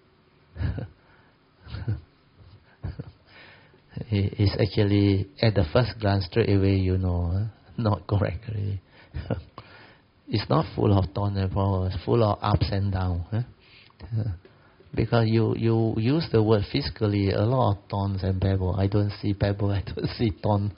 It's actually, at the first glance, straight away you know, not correct really. It's not full of thorns and pebbles, full of ups and downs. Because you use the word physically, a lot of thorns and pebbles. I don't see pebble, I don't see thorn.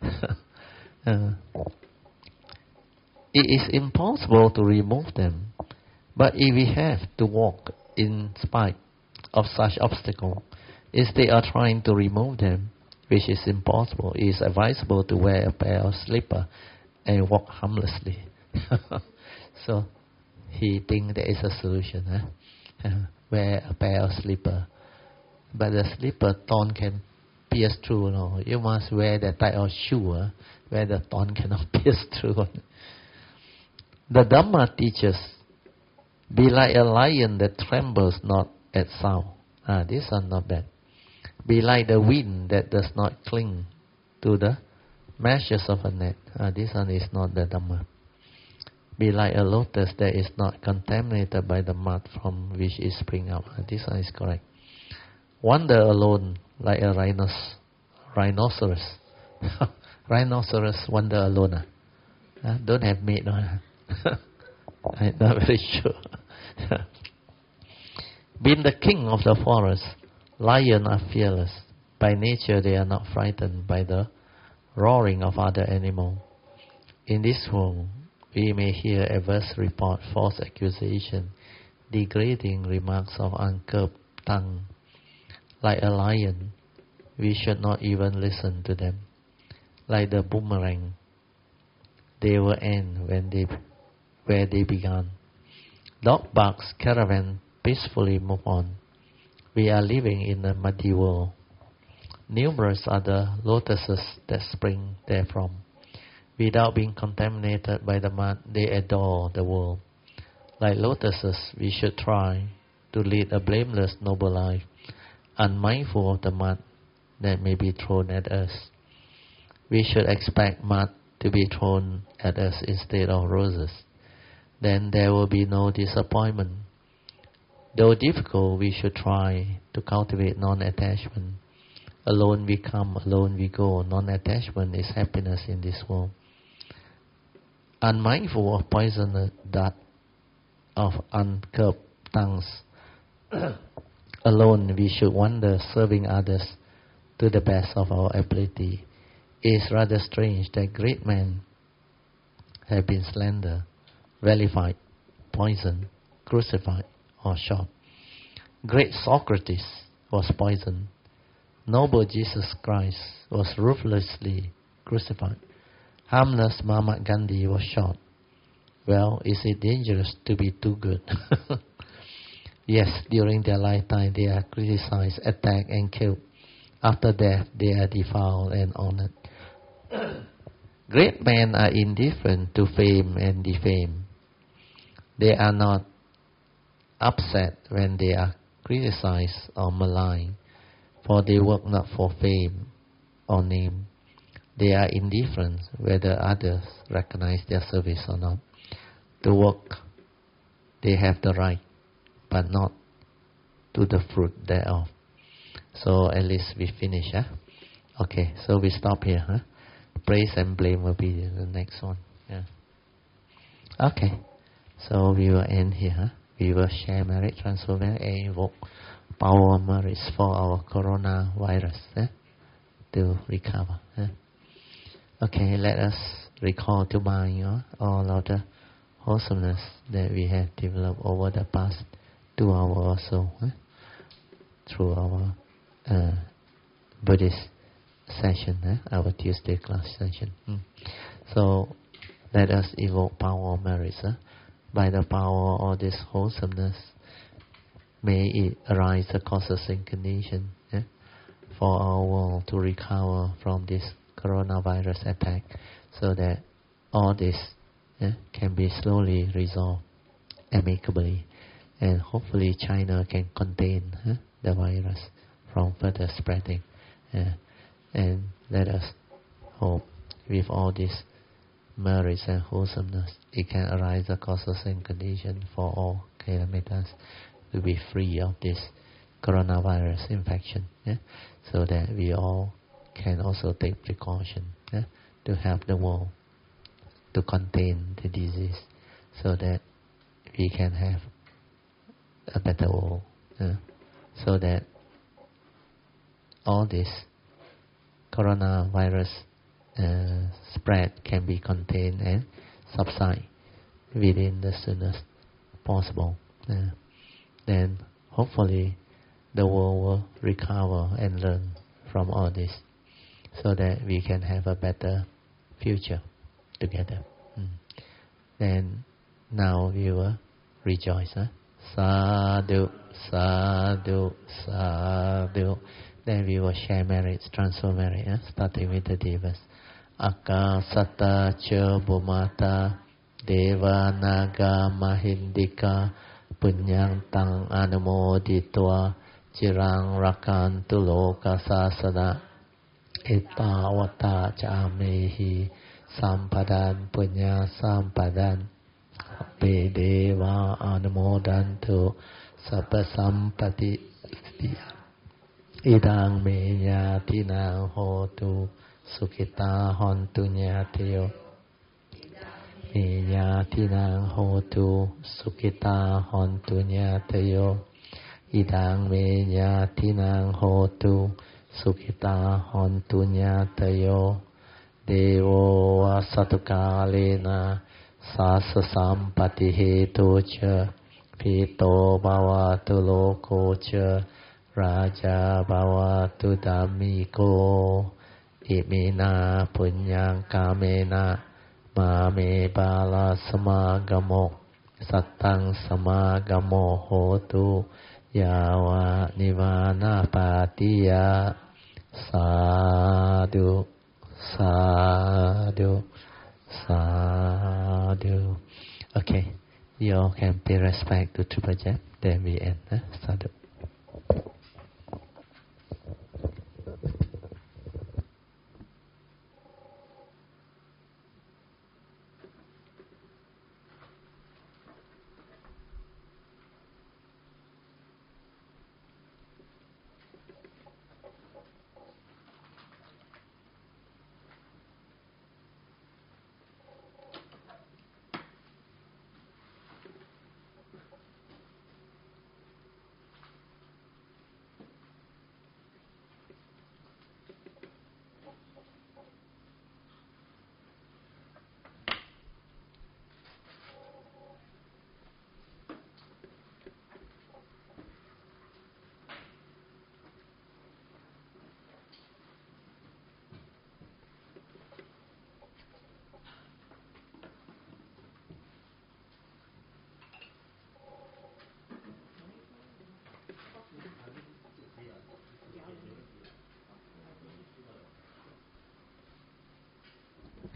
It is impossible to remove them. But if we have to walk in spite of such obstacles, instead of trying to remove them, which is impossible, it is advisable to wear a pair of slippers and walk harmlessly. So he thinks there is a solution. Wear a pair of slippers. But the slipper thorn can pierce through. No? You must wear that type of shoe where the thorn cannot pierce through. The Dhamma teaches, be like a lion that trembles not at sound. This one not bad. Be like the wind that does not cling to the meshes of a net. This one is not the Dhamma. Be like a lotus that is not contaminated by the mud from which it springs up. This one is correct. Wander alone like a rhinoceros. Rhinoceros wander alone. Don't have mate. I'm not very sure. Being the king of the forest, lions are fearless. By nature they are not frightened by the roaring of other animals. In this world, we may hear adverse report, false accusation, degrading remarks of uncurbed tongue. Like a lion, we should not even listen to them. Like the boomerang, they will end where they began. Dog barks, caravan peacefully move on. We are living in a muddy world. Numerous are the lotuses that spring therefrom. without being contaminated by the mud, they adore the world. Like lotuses, we should try to lead a blameless, noble life, unmindful of the mud that may be thrown at us. We should expect mud to be thrown at us instead of roses. Then there will be no disappointment. Though difficult, we should try to cultivate non-attachment. Alone we come, alone we go. Non-attachment is happiness in this world. Unmindful of poisonous dart of uncurbed tongues. Alone we should wander, serving others to the best of our ability. It is rather strange that great men have been slandered, vilified, poisoned, crucified, or shot. Great Socrates was poisoned. Noble Jesus Christ was ruthlessly crucified. Harmless Mahatma Gandhi was shot. Well, is it dangerous to be too good? Yes, during their lifetime they are criticized, attacked, and killed. After death, they are defiled and honored. Great men are indifferent to fame and defame. They are not upset when they are criticized or maligned, for they work not for fame or name. They are indifferent whether others recognize their service or not. To work, they have the right, but not to the fruit thereof. So at least we finish, huh? Okay, so we stop here, huh? Praise and blame will be the next one. Yeah. Okay, so we will end here, huh? We will share merit, transfer merit, and invoke power merits for our coronavirus, to recover. Okay, let us recall to mind all of the wholesomeness that we have developed over the past 2 hours or so, through our Buddhist session, our Tuesday class session. So let us evoke power of merits. By the power of this wholesomeness, may it arise the causes and conditions for our world to recover from this coronavirus attack, so that all this can be slowly resolved amicably, and hopefully China can contain the virus from further spreading. And let us hope with all this merits and wholesomeness, it can arise the causes and conditions for all calamities to be free of this coronavirus infection, so that we all can also take precaution to help the world to contain the disease, so that we can have a better world, so that all this coronavirus spread can be contained and subside within the soonest possible. Then hopefully the world will recover and learn from all this, so that we can have a better future together. Then now we will rejoice. Sadhu, sadhu, sadhu. Then we will share merits, transfer merit, starting with the devas. Akasata cha bhumata deva naga mahindika punyang tang anumoditva cirang rakantu loka sasana etawata camehi sampadan punya sampadan ape deva anumodantu sabba sampati idang me nyatinang hotu sukita hontu nyatiyo me nyatinang hotu sukita hontu nyatiyo idang me nyatinang hotu sukita hontu nyatayo devo asatukalena sasa sampati hetu cha pito bhavatu loko cha raja bhavatu dhammiko imina punyang kamena mame bala samagamo sattang samagamo hotu yawa nivana patiya sadhu sadhu Sadhu. Okay, you all can pay respect to Tribhuvan. Then we end. Sadhu.